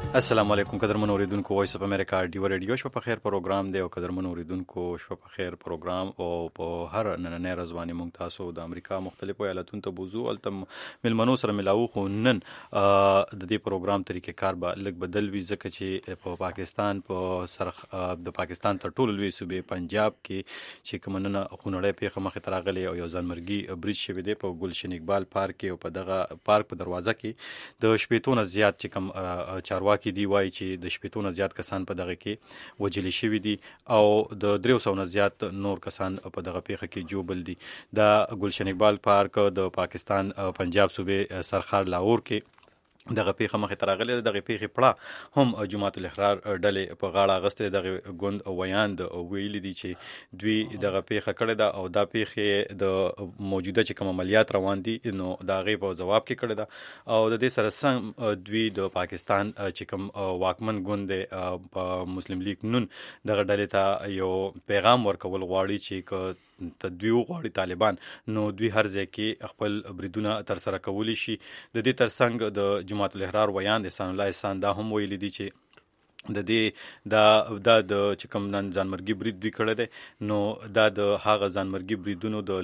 السلام علیکم قدرمن اوریدونکو وایس اف امریکا ډیو ریډیو شپه په خیر پروګرام دی او قدرمن اوریدونکو شپه په خیر پروګرام او په هر نننې رضواني مونږ تاسو د امریکا مختلفو ایالتونو ته بوزو التم ملمنو سره ملاو خو نن د دې پروګرام طریقې کار به لګ بدل وي ځکه چې په پاکستان په سر د پاکستان تر ټولو لوی صوبې پنجاب کې چې کوم نن خونړی پیښه مخې ته راغلی او یو ځانمرګي بریج شوی دی په ګلشن اقبال پارک کې او په دغه پارک په دروازه کې د شپېتو نه زیات چې کوم چارواکي کې دی وایي چې د شپېتو نه زیات کسان په دغه کې وجلي شوي دي او د 300 نه زیات نور کسان په دغه پیښه کې جوبل دي. د ګلشن اقبال پارک د پاکستان پنجاب صوبې سرخار لاهور کې دغه پیښه مخې ته راغلې ده. دغه پیښې پړه هم جماعت الاحرار ډلې په غاړه اغستې دغه ګوند ویاند ویلي دي چې دوی دغه پیښه کړې ده او دا پیښې د موجوده چې کوم عملیات روان دي نو د هغې په ځواب کې کړې ده او د دې سره سم دوی د پاکستان چې کوم واکمن ګوند دی په مسلم لیگ نون دغه ډلې ته یو پیغام ورکول غواړي چې دوی غواړي طالبان نو دوی هر ځای کې خپل بریدونه ترسره کولی شي. د دې ترڅنګ د جماعت الاحرار ویاند احسان الله احسان دا هم ویلي دي چې د دې دا د چې کوم نن ځانمرګي برید دوی کړی دی نو دا د هغه ځانمرګي بریدونو د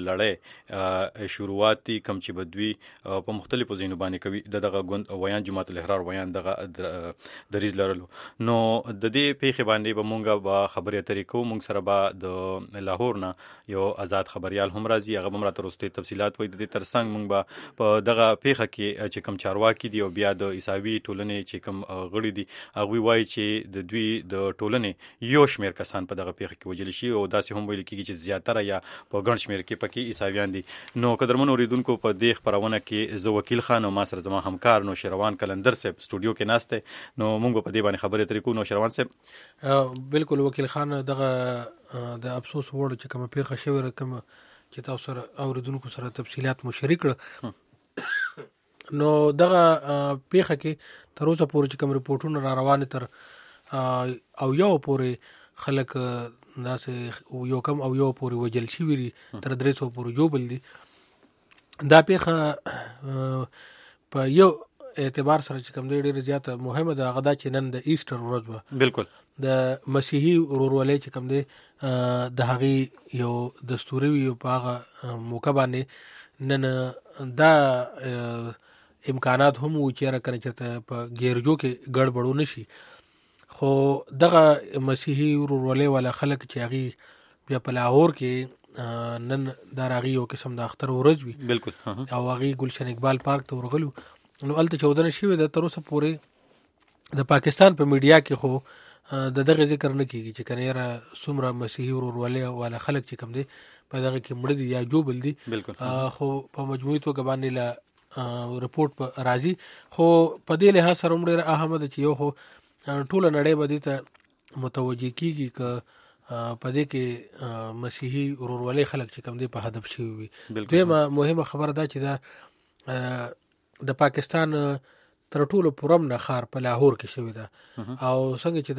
لړۍ شروعات دي کوم چې به دوی په مختلفو ځایونو باندې کوي. دغه ګوند ویان جماعت الاحرار ویان دغه دریځ لرلو نو د دې پیښې باندې به مونږ به خبرې اترې کوو. مونږ سره به د لاهور نه یو آزاد خبریال هم راځي هغه به هم راته وروستي تفصیلات وایي. د دې ترڅنګ مونږ به په دغه پیښه کې چې کوم چارواکي دي او بیا د عیساوي ټولنې چې کوم غړي دي هغوی وایي چې د دوی د ټولنې یو شمیر کسان په دغه پیښه کې وجل شي او داسې هم ویل کېږي چې زیاتره یا په ګڼ شمیر کې پکې عیساویان دي. نو قدرمن اوریدونکو په دې خپرونه کې زه وکیل خان او ما سره زما همکار نوشروان کلندر صاحب سټوډیو کې ناست دی نو موږ په دې باندې خبرې اترې کوو. نوشروان صاحب بالکل وکیل خان دغه د افسوس وړ چې کومه پیښه شوې کوم چې تاسو سره اوریدونکو سره تفصیلات مو شریک کړه نو دغه پیښه کې تر اوسه پورې چې کوم رپورټونه را روان تر او یو پورې خلک داسې یو کم او یو پورې وجل شوي دي تر 300 پورې جوبل دي. دا پیښه په یو اعتبار سره چې کوم دی ډېره زیاته مهمه ده هغه دا چې نن د ایسټر ورځ وه بالکل د مسیحي ورورولۍ چې کوم دی د هغې یو دستوري وي په هغه موقع باندې نن دا امکانات هم و چې را کنه چېرته په ګیرجو کې ګډوډ ونه شي خو دغه مسیحي ورورولۍ والا خلک چې هغې بیا په لاهور کې نن دا هغې یو قسم د اختر ورځ وي بالکل او هغې ګلشن اقبال پارک ته ورغلو نو هلته چاودنه شوې ده. تر اوسه پورې د پاکستان په میډیا کې خو د دغه ذکر نه کېږي چې کنه یاره څومره مسیحي ورورولۍ والا خلک چې کوم دی په دغه کې مړه دي یا جوبل دي خو په مجموعي توګه باندې له رپورټ په راځي خو په دې لحاظ سره هم ډېره اهمه ده چې یو خو ټوله نړۍ به دې ته متوجه کېږي که په دې کې مسیحي ورورولۍ خلک چې کوم دی په هدف شوي وي. دویمه مهمه خبره دا چې دا د پاکستان تر ټولو پرم نه ښار په لاهور کې شوی ده او څنګه چې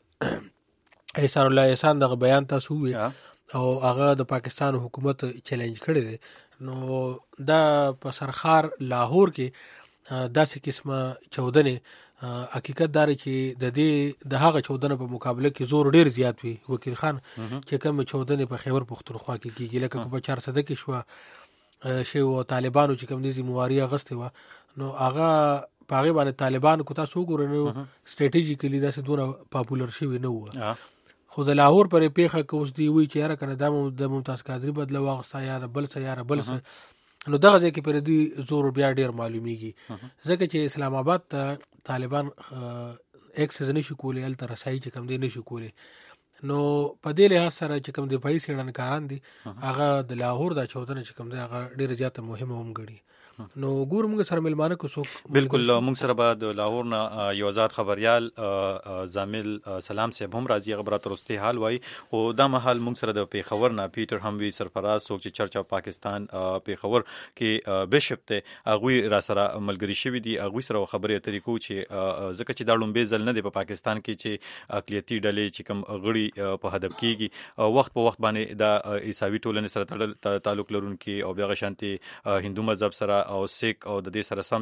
د احسان الله احسان دغه بیان تاسو ووایي او هغه د پاکستان حکومت چیلنج کړی دی نو دا په سرخار لاهور کې داسې قسمه چودنې حقیقت داره چې د دې د هغه چودنه په مقابله کې زور ډیر زیات وي. وکیل خان چې کوم چودنې په خیبر پختونخوا کې کېږي لکه په 400 کې شو او طالبانو چې کوم دي ذمہواری اغستې وه نو هغه په هغې باندې طالبان کو تاسو وګورئ نو سټریټیجیکلی داسې دونه پاپولر شوي نه وه خو د لاهور پرې پیښه که اوس دوی وایي چې یاره کنه دا د ممتاز قادري بدله واغسته یا د بل څه یا د بل څه نو دغه ځای کې پرې دوی زور بیا ډېر معلومیږي ځکه چې اسلام آباد ته طالبان اکسس نشي کولی هلته رسایي چې کوم دی نشي کولی نو په دې لحاظ سره چې کوم دفاعي څېړنکاران دي هغه د لاهور دا چودنه چې کوم دی هغه ډېره زیاته مهمه هم ګڼي. نو ګورو موږ سره ملمانه کو څوک بالکل موږ سره به د لاهور نه یو آزاد خبریال زامل سلام صاحب هم راځي هغه به راته وروستی حال وایي او دا مهال موږ سره د پیښور نه پیټر هم وي سرفراز څوک چې چرچ اف پاکستان پیښور کې بشپ دی هغوی را سره ملګري شوي دي هغوی سره خبرې اترې کوو چې ځکه چې دا لومبی ځل نه دی په پاکستان کې چې اقلیتي ډلې چې کوم غړي په هدف کیږي وخت په وخت باندې د عیساوي ټولنې سره تعلق لرونکي او بیا غشانتي هندو مذهب سره او سیک او د دې سره سم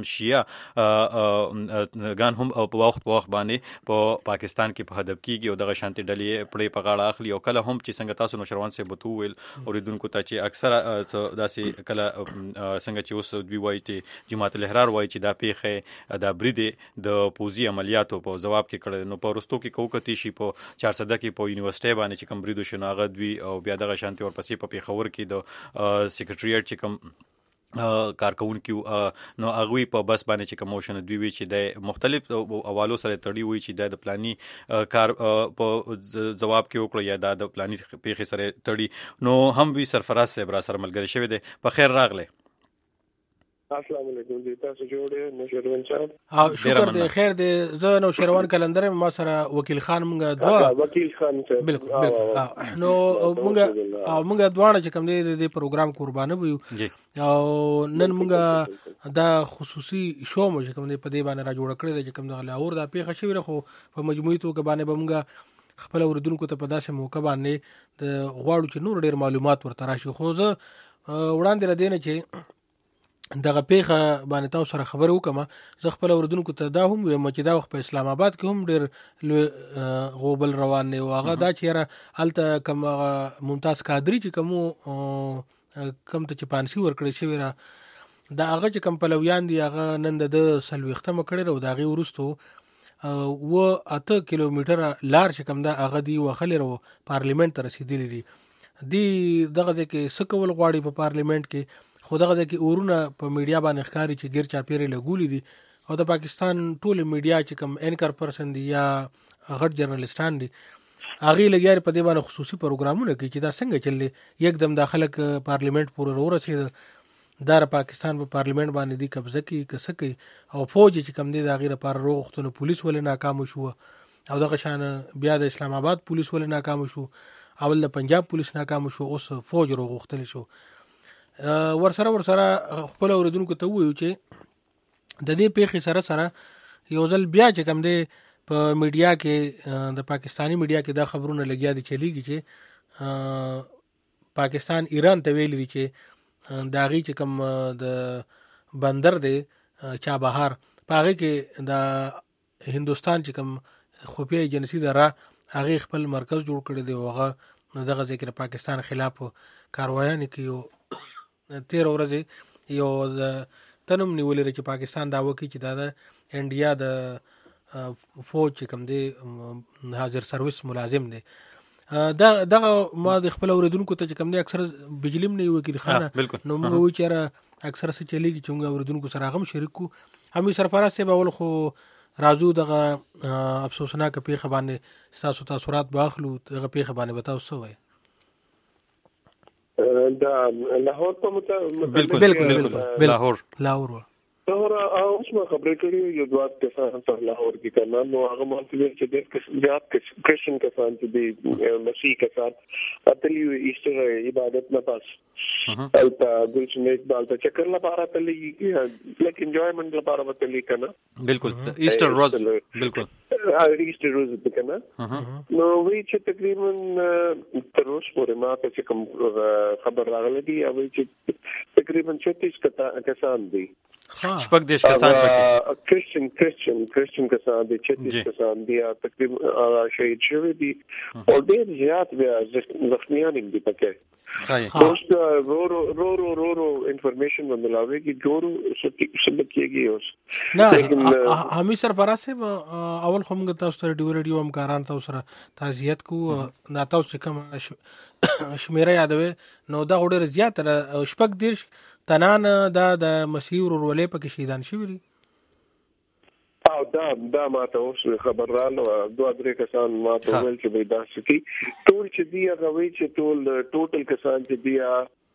شیعه ګان هم په وخت باندې په پاکستان کې په هدف کیږي او د غشانتي ډلې پړې په غاړه اخلي او کله هم چې څنګه تاسو نوشروان سه بتو ویل اوریدونکو ته چې اکثره داسې کله څنګه چې اوس دوی وایي چې جماعت الاحرار وایي چې دا پیښه د بریده د پوزي عملیاتو په جواب کې کړل نو په رستو کې کوکتی شي په 400 کې په یونیورسيټي باندې چې کوم بریدو شناغه دوی او بیا د غشانتي ورپسې په پیښور کې د سیکریټریټ چې کوم کارکونکو نو هغه په بس باندې چې کوموشن دوی وی چې د مختلف حوالو سره تړي وي چې د پلاني کار په جواب کې وکړي یا د پلاني پیښې سره تړي نو هم وی سرفراز صاحب را سره ملګری شوی دی په خیر راغله السلام علیکم دی تاسو جوړه نوشروان صاحب شکر دی خیر دی زه نوشروان کلندر ما سره وکیل خان مونږ دوا وکیل خان صاحب بالکل نو مونږ دواړه چې کوم دی د پروګرام قربانه وو او نن مونږ دا خصوصي شو مو چې کوم دی په دې باندې را جوړ کړی چې کوم د لاهور دا پیښه شوی خو په مجموعي توګه باندې بمږه خپل اوردونکو ته په داسې موقع باندې د غواړو چې نور ډیر معلومات ورته راشي خو زه وړاندې را دینه چې دغه پیښه باندې تاسو سره خبر وکم زه خپل اوردونکو ته دا هم وایم چې دا وخت په اسلام آباد کې هم ډېر غوبل روان دی او هغه دا چې الته کوم ممتاز قادری چې کوم ته چې پانسی ورکړی شوی را دا هغه چې کوم پلویان دی هغه نن د سلويختمه کړی او دا غي ورستو و 8 کیلومتر لار چې کوم دا هغه دی وخلې رو پارلیمنت ته رسیدلی دی دغه کې سکول غواړي په پارلیمنت کې خو دغه کې اورونه په میډیا باندې ښکاری چې غیر چاپیری لګولې دي او د پاکستان ټول میډیا چې کوم انکر پرسن دي یا غټ جرنالستان دي هغه لګیاري په دې باندې خصوصي پروګرامونه کوي چې دا څنګه چلې یکدم داخله پارلیمنت پورې ورسېد د پاکستان په پارلیمنت باندې دی قبضه کوي کسکی او فوج چې کوم دي د غیر پر روغتون پولیس ولې ناکام شو او دغه شان بیا د اسلام آباد پولیس ولې ناکام شو اول د پنجاب پولیس ناکام شو اوس فوج روغتل شو ورسره خپل اوردونکو ته وایو چې د دې پیښې سره یو ځل بیا چې کوم دی په میډیا کې د پاکستانی میډیا کې دا خبرونه لګیا دي چلیږي چې پاکستان ایران ته ویل دي چې داغي چې کوم د بندر دی چابهار پاغه کې د هندستان چې کوم خفیه ایجنسی دره هغه خپل مرکز جوړ کړی دی هغه دغه ذکر پاکستان خلاف کاروایانه کوي 13 ورځې یو تنم نیولې چې پاکستان دا وکړي چې دا د انډیا د فوج چې کوم دی حاضر سرویس ملازم دی دغه ما د خپل اوردونکو ته چې کوم دی اکثر بجلیم نه وکیل خانه نو موږ وی چې اکثر څه چلیږي چې موږ اوردونکو سره هم شریکو همي سرفراز صاحب اول خو راځو دغه افسوسناک پیښه باندې تاسو تاثرات واخلو دغه پیښه باندې وتاو څه وای دا لاهور په بالکل لاهور او اوس ما خبرې کړې یو دوه کسان په لاهور کې کنا نو هغه مالته چې د زیات کرسچن کسان چې د مسیح کسان اتلی ایسټر عبادت نه پاس البته ګلشن اقبال ته چکر لپاره تللی لیک انجوایمنت لپاره وتلی کنا بالکل ایسټر روز بالکل ایسټر روز په کنا نو وی چې تقریبا تر اوسه پورې ما ته چې کوم خبر راغلی دی او چې تقریبا 36 کسان دي شپږ دیش کسان پکې کرسچن کسان دي 36 کسان دي تقریبا شهید شوی دي او ډېر زیات بیا زخمیان دي پکې اوس رو انفارمیشن ملاوي کې ګورو څه کېږي اوس نه همي سرفراز صاحب اول خو موږ تاسو ته ډیو همکاران تاسو سره تعزیت کو نه تاسو کوم شمیره یادوي نو دا ډېر زیات شپږ دیش تنان د مسیح ورولې پکې شهیدان شوی دي او دا ما ته اوس خبر رااله دوه درې کسان ما ته ویل چې به دا سکی ټول چې دی هغه وی چې ټوټل کسان چې دی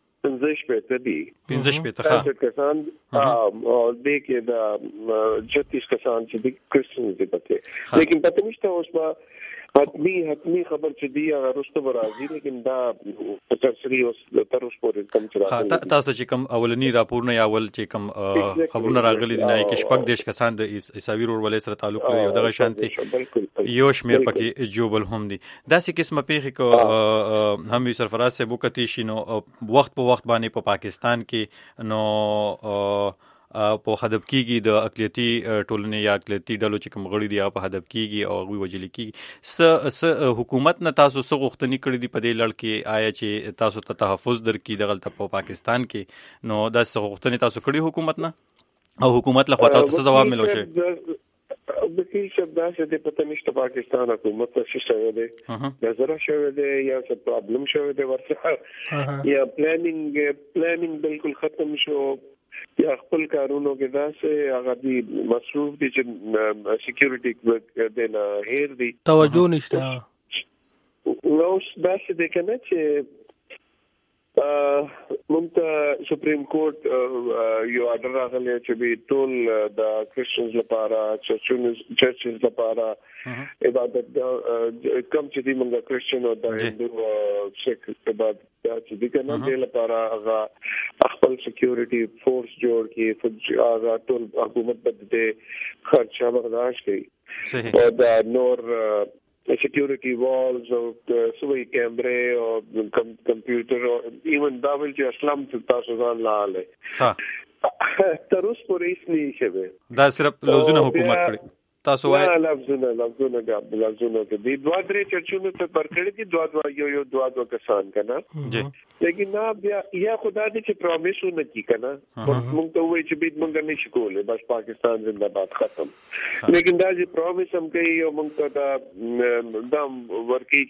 15 کسان او د کې دا 36 کسان چې د کرسچن دي پکې لیکن پته نشته اوس ما حتمی خبر چې دی هغه رسته راځي لیکن دا ترسري اوس تر اوسه پورې کم چې راغلی تاسو چې کوم اولنی راپورونه یا اول چې کوم خبرونه راغلي دي نه کې شپږ دیش کسان د عیساوي ورولې سره تعلق لري او دغه شانتي یو شمیر پکې جوبل هم دي داسې قسمه پیښې کو هم سرفراز سے وکتی شنو وخت په وخت باندې په پاکستان کې نو په هدف کېږي د اقلیتي ټولنې یا اقلیتي ډلو چې کوم غړي دي په هدف کېږي او غوي وجل کېږي حکومت نه تاسو څه غوښتنې کړې دي په دې لړ کې آیا چې تاسو ته تحفظ درکې دغلته په پاکستان کې نو دا څه غوښتنې تاسو کړې حکومت نه او حکومت له خوا تاسو څه جواب ملو شي بکی شبدا سے دے پتہ نشته پاکستان حکومت څه شوی دی نظر شوی دی یا څه پرابلم شوی دی ورڅخه یا پلانینګ بالکل ختم شو یا خپل کارونو کې داسې هغه دی مصروف دي چې سکیورټي دینا هیر دي توجه نشته نو داسې دی کنه چې مونږ سپریم کورټ یو آرډر راغلی چې به ټول د کرسچنز لپاره چرچز لپاره عبادت کم چې دی مونږ کرسچن او د هندو سیک عبادت چې دی کنه د لپاره هغه خپل سکیورټي فورس جوړ کی هغه ټول حکومت بده خرچه برداشت کړي او دا نور security walls or سوي کیمرې او کمپیوټر او ایون دا ول چې اسلام تاسو ځان لاله تر اوسه پورې هیڅ نه شوه دا صرف لوزونه حکومت کړی تاسو وای لفظونه د دې دوه درې چرچونو ته پرکړې دي دوه کسان کنه جی لیکن نا بیا یا خدا دې چې پرومیسونه کی کنه موږ ته وایي چې بیت موږ نه شکولې بس پاکستان زنده باد ختم لیکن دا چې پرومیس هم کوي او موږ ته دا ورکی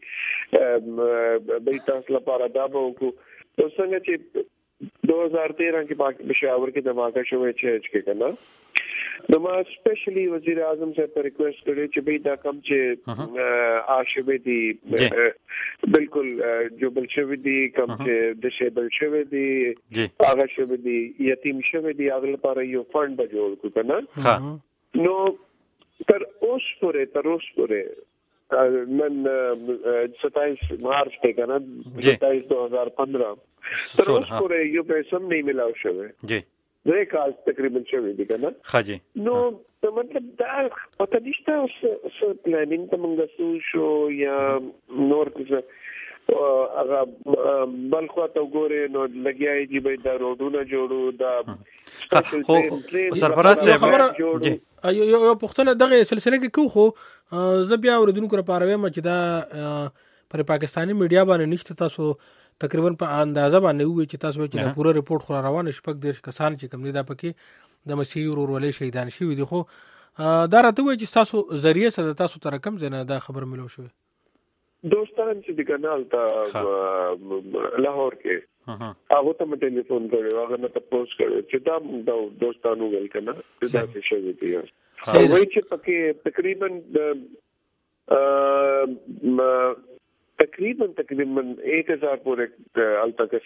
چې به تاسو لپاره دا وکړو نو څنګه چې 2013 کې پېښور کې دماغه شوې چې کنه نو ما سپیشلی وزیر اعظم سے ریکویسٹ کړی چې به دا کم چې عاشبه دي بالکل جو بل شوی دي کم چې ډیسیبل شوی دي هغه شوی دي یتیم شوی دي هغه لپاره یو فند به جوړ کړو کنه نو تر اوسه پورې نن 27 مارچ ته کنه 2015 تر اوسه پورې یو پیسې نه ملاو شوی جی زه کال تقریبا شوی دي کنه خاجي نو مطلب دا پته نشته اوس پلانینګ ته موږ شو یا نور څه هغه بل خو ته وګورئ نو لګیای دي به دا روډونه جوړو دا سرفراز صاحب یو پښتنه دغه سلسله کې کو خو زه بیا اوریدونکو لپاره وایم چې دا پر پاکستانی میډیا باندې نشته تاسو تقریبا په اندازه باندې وی چې تاسو چې پوره ریپورت خو روانه شپږ دیش کسان چې کوم دي دا پکې د مسیح ورولې شهیدان شوی دي خو دا راته وی چې تاسو ذریعہ سره تاسو تر کم زنه دا خبر ملو شوی دوستان چې د کانال ته لاهور کې هغه ته ټلیفون کړو هغه نه تاسو کړو چې دا دوستانو ویل کنه چې دا څه شوی دی وایي چې پکې تقریبا 1000 پورې التکس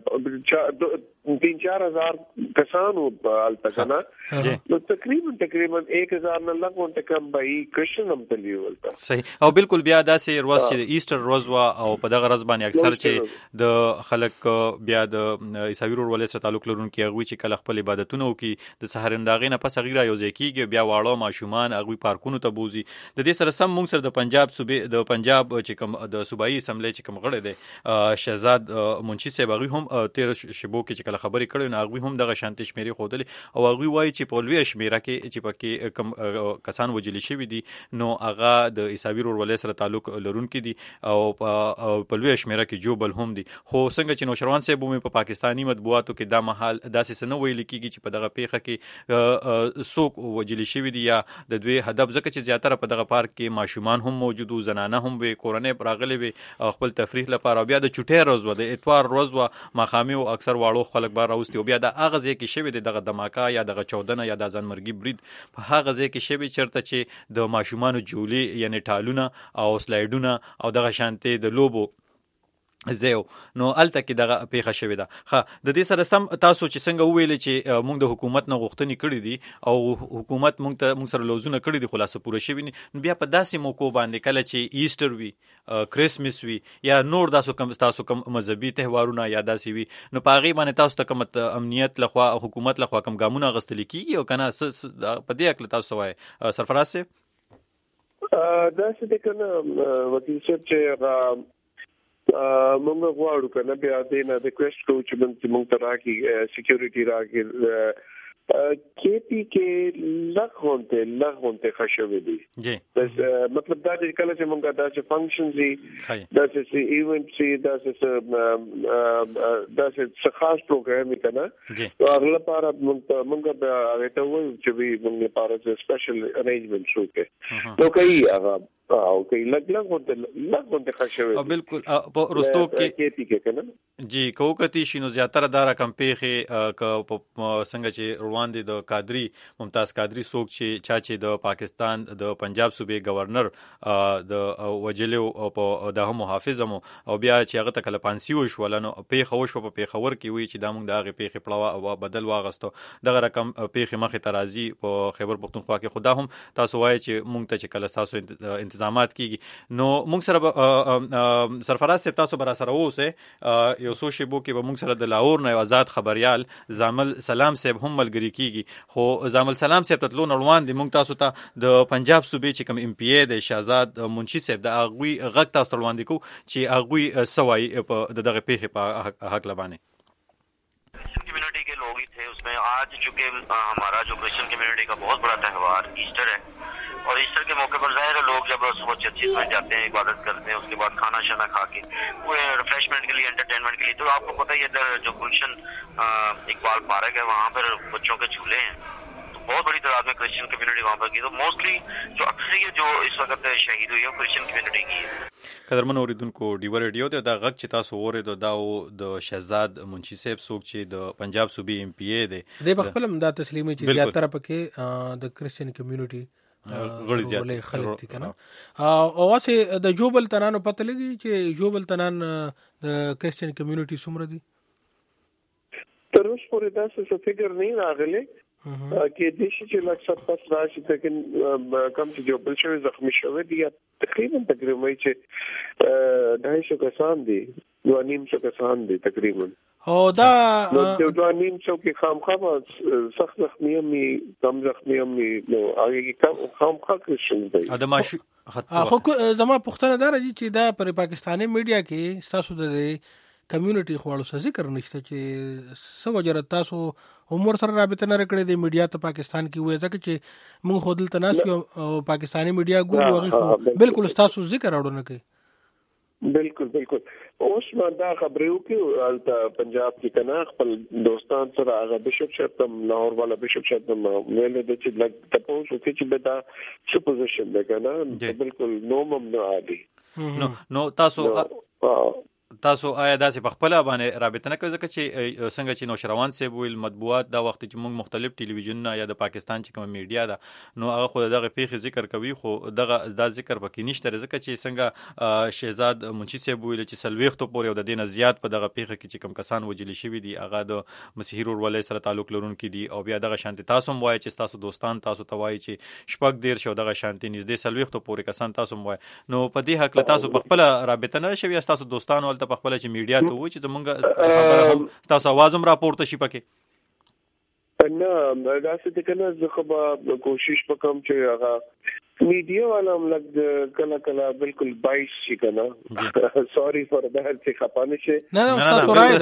3-4 کسانو التکنا نو تقریبا 1000 نه لګون ته کم به کرسچن هم تلی ولته صحیح او بالکل بیا داسې روز چې ایسټر روز وا او په دغه ورځ باندې اکثر چې د خلک بیا د عیسوي ورولې سره تعلق لرونکي هغه چې کله خپل عبادتونه وکي د سحرنداغې نه پس غیره یو ځای کیږي بیا واړه ماشومان هغه پارکونو ته بوزي د دې سره سم موږ سره د پنجاب صوبې د پنجاب چې کوم د صوبایي اسمبلی چې کوم غړي دي شهزاد منشي صاحب هغه هم 13 شبو کې کله خبرې کړې نو هغه هم دغه شانتي شمیرې خودلې او هغه وایي چې په لوی شمیره کې چې پکې کم کسان وجلی شوی دي نو هغه د عیسوي ورولې سره تعلق لرونکي دي او په لوی شمیره کې جوبل هم دي خو څنګه چې نوشروان صاحب هم په پاکستانی مطبوعاتو کې دا محل داسې سن ویل کیږي چې په دغه پیښه کې څوک وجلی شوی دي یا د دوی هدف ځکه چې زیاتره په دغه پارک کې ماشومان هم موجود او زنانه هم وي کورنۍ راغلي وي خپل تفریح لپاره بیا د چټي روز و د اتوار روز و مخامي او اکثر واړو خلک بار راوستي او بیا د اغه ځای کې شوی دغه دماکا یا دغه 14 یا د ځانمرګي برید په هغه ځای کې شوی چرته چې د ماشومانو جولي یعنی ټالونه او سلایډونه او دغه شانتي د لوبو زه نو الته کې دغه پیښه شوې ده. د دې سره سم تاسو چې څنګه ویل چې موږ د حکومت نه غوښتنې کړې دي او حکومت موږ سره لوزونه کړې دي خلاصه پوره شوی نو بیا په داسې موکو باندې کله چې ایسټر وي کریسمس وي یا نور تاسو کوم مذهبي تهوارونه یا داسې وي نو په هغې باندې تاسو ته کوم امنیت لخوا حکومت لخوا کوم ګامونه اخیستل کېږي او که نه په دې هکله تاسو وایي سرفراز صاحب؟ داسې دی که نه وکیل صاحب چې مونږ غواړو که نه بیا دې نه ریکویسټ کوو چې مونږ ته راکړي سیکیورټي راکړي کېپي کې لږ غونډې ښه شوې دي مطلب دا چې کله چې مونږ داسې فنکشنز وي داسې ایونټس وي داسې څه خاص پروګرام وي که نه هغه لپاره مونږ به هغې ته ووایو چې مونږ لپاره سپیشل ارینجمنټس وکړي نو کوي هغه اوکې لږ غونډې ښه شوې دي بالکل په رستو کې کېپي کې که نه جی کوکتی شي نو زیاتره دا رقم پیښې څنګه چې روان دي د قادری ممتاز قادری څوک چې د پاکستان د پنجاب صوبې گورنر د وجلو او په د هم محافظ مو او بیا چې هغه ته کله پانسی وشول نو پیښه وشو په پیښور کې وی چې دا موږ د هغه پیښې پړاو او بدل واغستو دغه رقم پیښې مخې ترازی په خیبر پختونخوا کې خدا هم تاسو وایي چې موږ ته چې کله تاسو انتظامات کیږي نو موږ سره سرفراز صاحب تاسو برا سره اوسه یو څو شیبو کې به موږ سره د لاهور نه آزاد خبريال زامل سلام صاحب هم ملګری کیږي خو زامل سلام صاحب ته تلون روان دي موږ تاسو ته د پنجاب صوبې چې کوم ام پی ای د شهزاد منشي صاحب د اغوی غږ تاسو روان دي کو چې اغوی سوای په دغه پیښه په حق لبانه कम्युनिटी के लोग ही थे उसमें आज चूंकि हमारा जो क्रिश्चियन कम्युनिटी का बहुत बड़ा त्यौहार ईस्टर है और ईस्टर के मौके पर जाहिर है लोग जब सुबह चर्चिस में जाते हैं इबादत करते हैं उसके बाद खाना शाना खा के वो रिफ्रेशमेंट के लिए एंटरटेनमेंट के लिए तो आपको पता ही है जो गुलशन इकबाल पार्क है वहाँ पर बच्चों के झूले हैं तो बहुत बड़ी तादाद में क्रिश्चियन कम्युनिटी वहाँ पर की तो मोस्टली जो अक्सरियत जो इस वक्त शहीद हुई है वो क्रिश्चियन कम्युनिटी की है. قدرمن اوریدونکو ډیو ریډیو ته دا غږ چې تاسو اورېدو دا د شهزاد منشي صاحب څوک چې د پنجاب صوبې ام پی ای دی د بخپل دا تسلیمي چې زیاتره پکې د کریسچن کمیونټي غړي زیات خلک دي کنه او واسه د جوبل تنانو پته لګي چې جوبل تنان د کریسچن کمیونټي څومره دي تر اوسه پورې دا څه فګر نه راغلی کې د شي چې لکه 70 راشي لیکن کم چې جوبل شوی زخمی شوی دی تقریبا چې 250 کسان دي 2.5 کسان دي تقریبا او دا 2.5 کې خامخا سخت زخمی می کم زخمی می نو هغه خامخا کرشن دی ادماشي خو زما پښتنه دار چې دا پر پاکستاني میډیا کې تاسو د کمیونټي خوړو څه ذکر نشته چې سو وجره تاسو عمر سره رابطه نه کړې د میډیا ته پاکستان کې وې ځکه چې موږ خودل تناس او پاکستاني میډیا ګورو هغه بالکل تاسو ذکر اورو نه کوي بالکل اوس ما دا خبرو کې پنجاب کې کنا خپل دوستان سره هغه بشپ شتم لاهور والا بشپ شتم ویل د چې لګ تاسو چې به دا څه پوزیشن ده کنا بالکل نومم نه عادي نو تاسو آیا داسې په خپل باندې رابطه نه کوي ځکه چې څنګه چې نوشروان صاحب ویل مطبوعات دا وخت چې موږ مختلف ټلویزیونونه یا د پاکستان چې کوم میډیا ده نو هغه خو دغه پیښې ذکر کوي خو دغه دا ذکر پکې نشته ځکه چې څنګه شهزاد منشي صاحب ویل چې سلويختو پورې او د دینه زیات په دغه پیښه کې چې کوم کسان وجل شوی دي هغه د مسیحي ورولې سره تعلق لرونکي دي او بیا دغه شانتي تاسو وایي چې تاسو دوستان تاسو توایي چې شپږ ډیر شو دغه شانتي نږدې سلويختو پورې کسان تاسو وایي نو په دې حق له تاسو په خپل رابطه نه شوي تاسو دوستان ولته په خپل چې میډیا ته وایي چې زمونږ تاسو आवाज هم راپورته شي پکې نه دا څه کنه زه خو به کوشش وکم چې هغه میډیا والا هم لګ کله بالکل 22 شي کنه سوري فور دهل چې خپانه شي نه تاسو راځي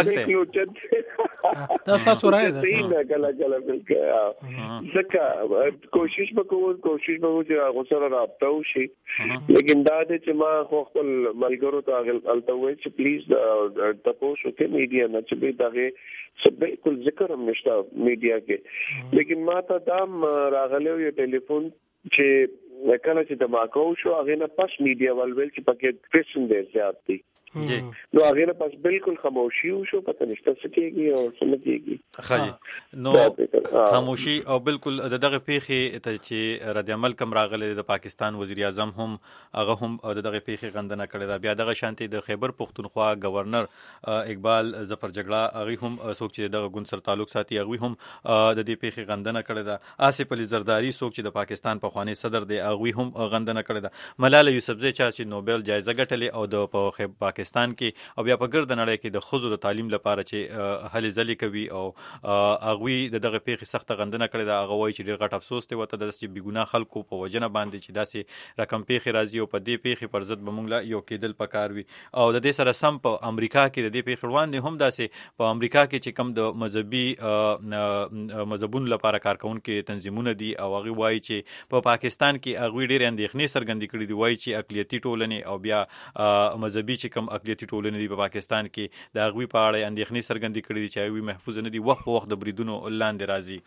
تاسو راځي نه کله بالکل ځکه کوشش وکړو چې هغه سره رابطه وشي لیکن دا چې ما خپل ملګرو ته التوي چې پلیز تاسو کې میډیا نه چې به دغه بالکل ذکر هم نشته میډیا کې لیکن ما ته دام راغلی یو ټلیفون چې کله چې دماکو شو هغه نه پس میډیا ولول چې پکې کرسچن ډیر زیات دي جی نو هغه نه پس بالکل خاموشي وشو پته نشته څه کېږي او څه نه کېږي خاجي نو خاموشي او بالکل دغه پیخي ته چې رد عمل کم راغلی د پاکستان وزیر اعظم هم هغه هم دغه پیخي غندنه کړې ده. بیا دغه شانتي د خیبر پختونخوا گورنر اقبال ظفر جګړه هغه هم څوک چې دغه ګوند سره تعلق ساتي هغه هم د دې پیخي غندنه کړې ده. آصف علي زرداری څوک چې د پاکستان پخوانی صدر دی هغه هم غندنه کړې ده. ملاله یوسفزۍ چا چې نوبل جایزه ګټلې او د پاکستان کې او بیا په ګرد نړۍ کې د ښځو د تعلیم لپاره چې هلې ځلې کوي او هغوی دغه پیښې سخته غندنه کړې ده. هغه وایي چې ډېر غټ افسوس دی ورته داسې چې بېګناه خلکو په وجنه باندې چې داسې رقم پیښې راځي او په دې پیښې پر ضد به موږ له یو کېدل پکار وي. او د دې سره سم په امریکا کې د دې پیښې وړاندې هم داسې په امریکا کې چې کم د مذهبي مذهبونو لپاره کار کوونکي تنظیمونه دي او هغوی وایي چې په پاکستان کې هغوی ډېرې اندېښنې څرګندې کړي دي. وایي چې اقلیتي ټولنې او بیا مذهبي چې کم اقلیتي ټولنې دي په پاکستان کې د هغوی په اړه اندېښنې څرګندې کړي دي چې هغوی محفوظ نه دي، وخت په وخت د بریدونو لاندې راځي.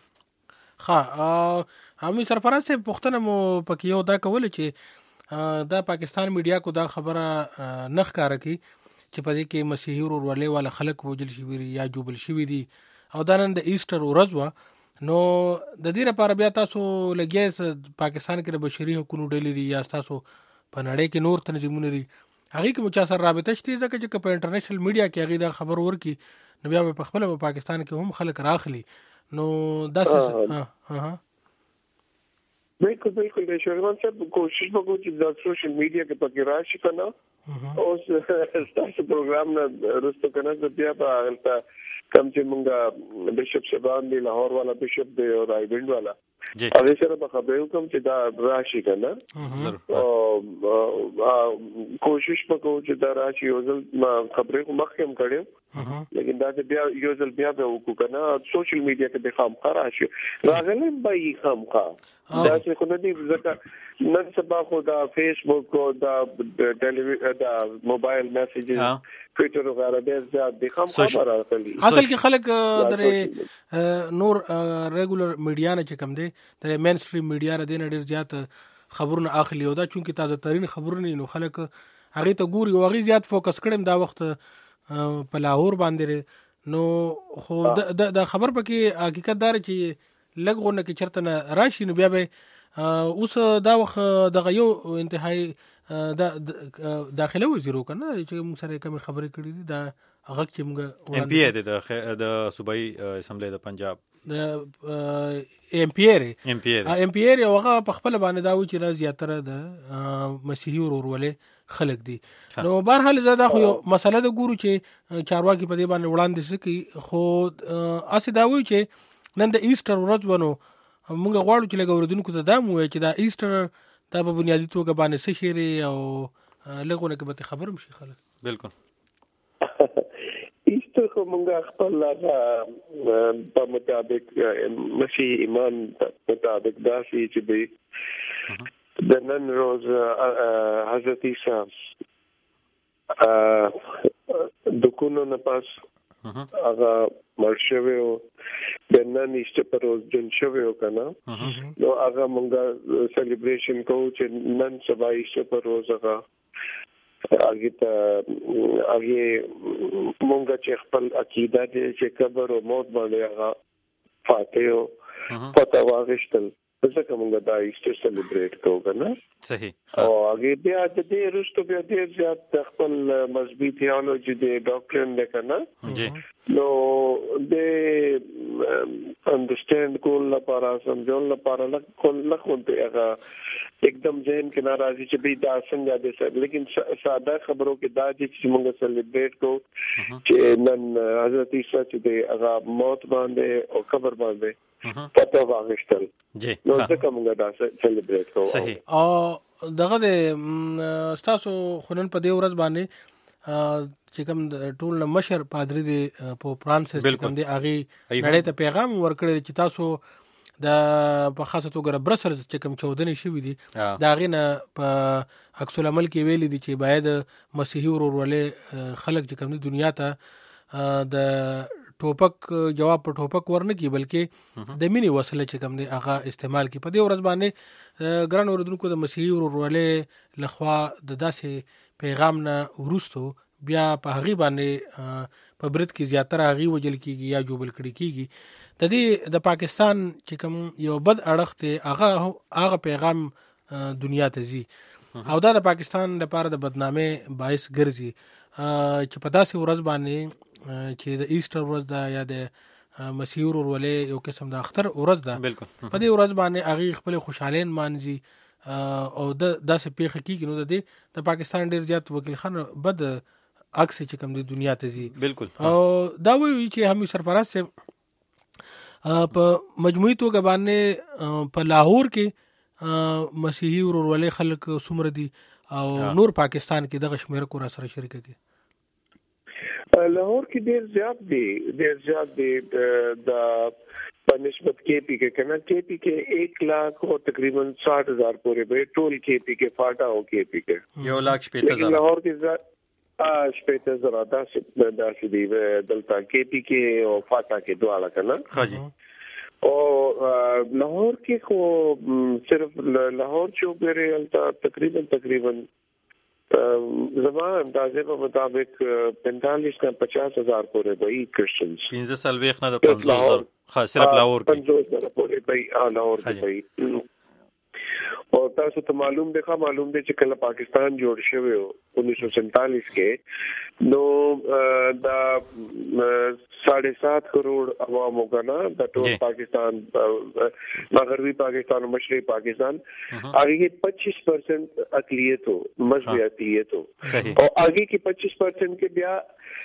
همي سرفراز صاحب پوښتنه مو پکې یو دا کوله چې دا پاکستان میډیا کو دا خبره نه ښکاره کوي چې په دې کې مسیحي ورورولۍ والا خلک وژل شوي یا جوبل شوي دي او دا نن د ایسټر ورځ وه. نو د دې لپاره بیا تاسو لګیا پاکستان کې د بشري حقوقو ډلې دي یا تاسو په نړۍ کې نور تنظیمونه دي هغې کې مو چا سره رابطه شته؟ ځکه چې په انټرنیشنل میډیا کې هغې دا خبر ورکړي نو بیا به په خپله په پاکستان کې هم خلک راخلي. نو داسې بالکل بالکل شهرمان صاحب کوشش وکړو چې د سوشل میډیا کې پکې راشي که نه اوس ستاسو پروګرام نه وروسته که نه بیا به هلته کم چې مونږ بشپ صاحبان دی لاهور والا بشپ دی او رایبنډ والا هغه سره به خبرې وکړم چې دا راشي که نه کوشش وکړو چې دا راشي. یو ځل خبرې خو مخکې هم کړې لیکن دا چې بیا یو ځل بیا به وکړو که نه سوشل میډیا کې به خامخا راشي راغلی به یې خامخا داسې خو نه دي ځکه نن سبا خو دا فیسبوک او دا موبایل میسیجز ټویټر وغیره ډېر زیات دي خامخا راغلي. اصل کې خلک درې نور ریګولر میډیا نه چې کوم دی د مین سټریم میډیا را دی نه ډېر زیات خبرونه اخلي او دا چونکې تازه ترین خبرونه نو خلک هغې ته ګوري او هغې زیات فوکس کړی دا وخت په لاهور باندې نو خو دا خبر پکې حقیقت دار چې لږ غونه کې چرته نه راشي نو بیا به اوس دا وخت دغه یو انتهایی داخله وزیرو کنه چې موږ سره کوم خبرې کړې دي دا هغه چې موږ ایم پی ای د صوبایي اسمبلی د پنجاب د ایم پی ای هغه په خپل باندې دا و چې را زیاتره د مسیحي ورورولۍ خلک دي. نو بهرحال زه دا خو یو مسله د ګورو چې چارواکي په دې باندې وړاندې څه کوي خو هسې دا وایي چې نن د ایسټر ورځ ونه موږ غواړو چې لږ اورېدونکو ته دا مو ووایي چې دا ایسټر دا په بنیادي توګه باندې څه شی دی او لږونه کې به خبر هم شي خلک. بالکل ایسټر خو موږ خپل په مطابق مسیحي ایمان مطابق داسې چې دی د نن روز حضرت عیسی د کونو نه پاس هغه مړ شوی و د نن ایسټر پر روز جون شوی و که نه نو هغه موږ سیلیبریشن کوو چې نن سبا ایسټر پر روز هغه هغې ته هغې مونږ چې خپل عقیده دی چې قبر او موت باندې هغه فاتح او پته واخیستل ځکه مونږ دا ایسټر سیلیبریټ کوو که نه صحیح او هغې بیا د دې وروسته بیا ډېر زیات خپل مذهبي تیالوجي د ډاکټرین دی که نه نو د انډرسټینډ کول لپاره سمجھول لپاره لږ غونډې هغه एकदम ذهن کې ناراضي چې به دا څنګه دي سر لیکن ساده خبرو کې دا چې موږ سیلیبریټ کوو چې نن حضرت عیسی چې دی هغه موت باندې او قبر باندې پته واغشتل نو ځکه موږ دا سیلیبریټ کوو. صحیح. او دغه د ستاسو خنن په دې ورځ باندې چې کوم ټول مشر پادری دی په فرانسیس کوم دی هغه نړۍ ته پیغام ورکړی چې تاسو د په خاصه توګه برسلز چې کوم چودنې شوي دي دا هغې نه په عکس العمل کې ویلي دي چې باید مسیحي ورورولۍ خلک چې کوم دي دنیا ته د ټوپک جواب په ټوپک ورنه کړي بلکې د مینې وسله چې کوم دی هغه استعمال کړي. په دې ورځ باندې ګران اورېدونکو د مسیحي ورورولۍ لخوا د داسې پیغام نه وروستو بیا په هغه باندې په برت کې زیاتره هغه وجل کیږي یا جوبل کړي کیږي د دې د پاکستان چې کوم یو بد اړخ ته هغه پیغام دنیا ته زی او دا د پاکستان لپاره د بدنامي باعث ګرځي چې په داسې ورځ باندې چې د ایسټر ورځ ده یا د مسیح ورولې یو قسم د اختر ورځ ده په دې ورځ باندې هغه خپل خوشالین مانځي او د داسې پیښه کیږي نو د دې د پاکستان ډیر زیات وکیل خان بد عکس چې کوم د دنیا ته زی بالکل او دا وایي چې همي سرپرست په مجموعي توګه باندې په لاهور کې مسیحي ورولې خلک څومره دي او نور پاکستان کې دغه شمیر کو را سره شریک کی لاهور کې ډیر زیات دي د په نسبت کې پی کې کنه کې پی کې 1 लाख او تقریبا 60,000 پورې به ټول کې پی کې فاټا او کې پی کې 1,50,000 لاهور کې شپېته زره داسې دی دلته کې پی کې او فاټا کې دواړه کنه خاجي او لاهور کې خو صرف لاهور چوکره تقریبا زمان اندازه په مطابق 45 نه 50,000 پورې به کرسچنز 15 نه 50,000 خاص صرف لاهور کې 50,000 پورې به لاهور کې او تاسو ته معلوم دی چې کله پاکستان جوړ شوی و 1947 کې نو دا 7.5 کروڑ عوامو کا نا د ټول پاکستان مغربي پاکستان او مشرقي پاکستان آگے 25% اقلیت ہو مذہبی اقلیت ہو اور آگے کی 25% کے بیا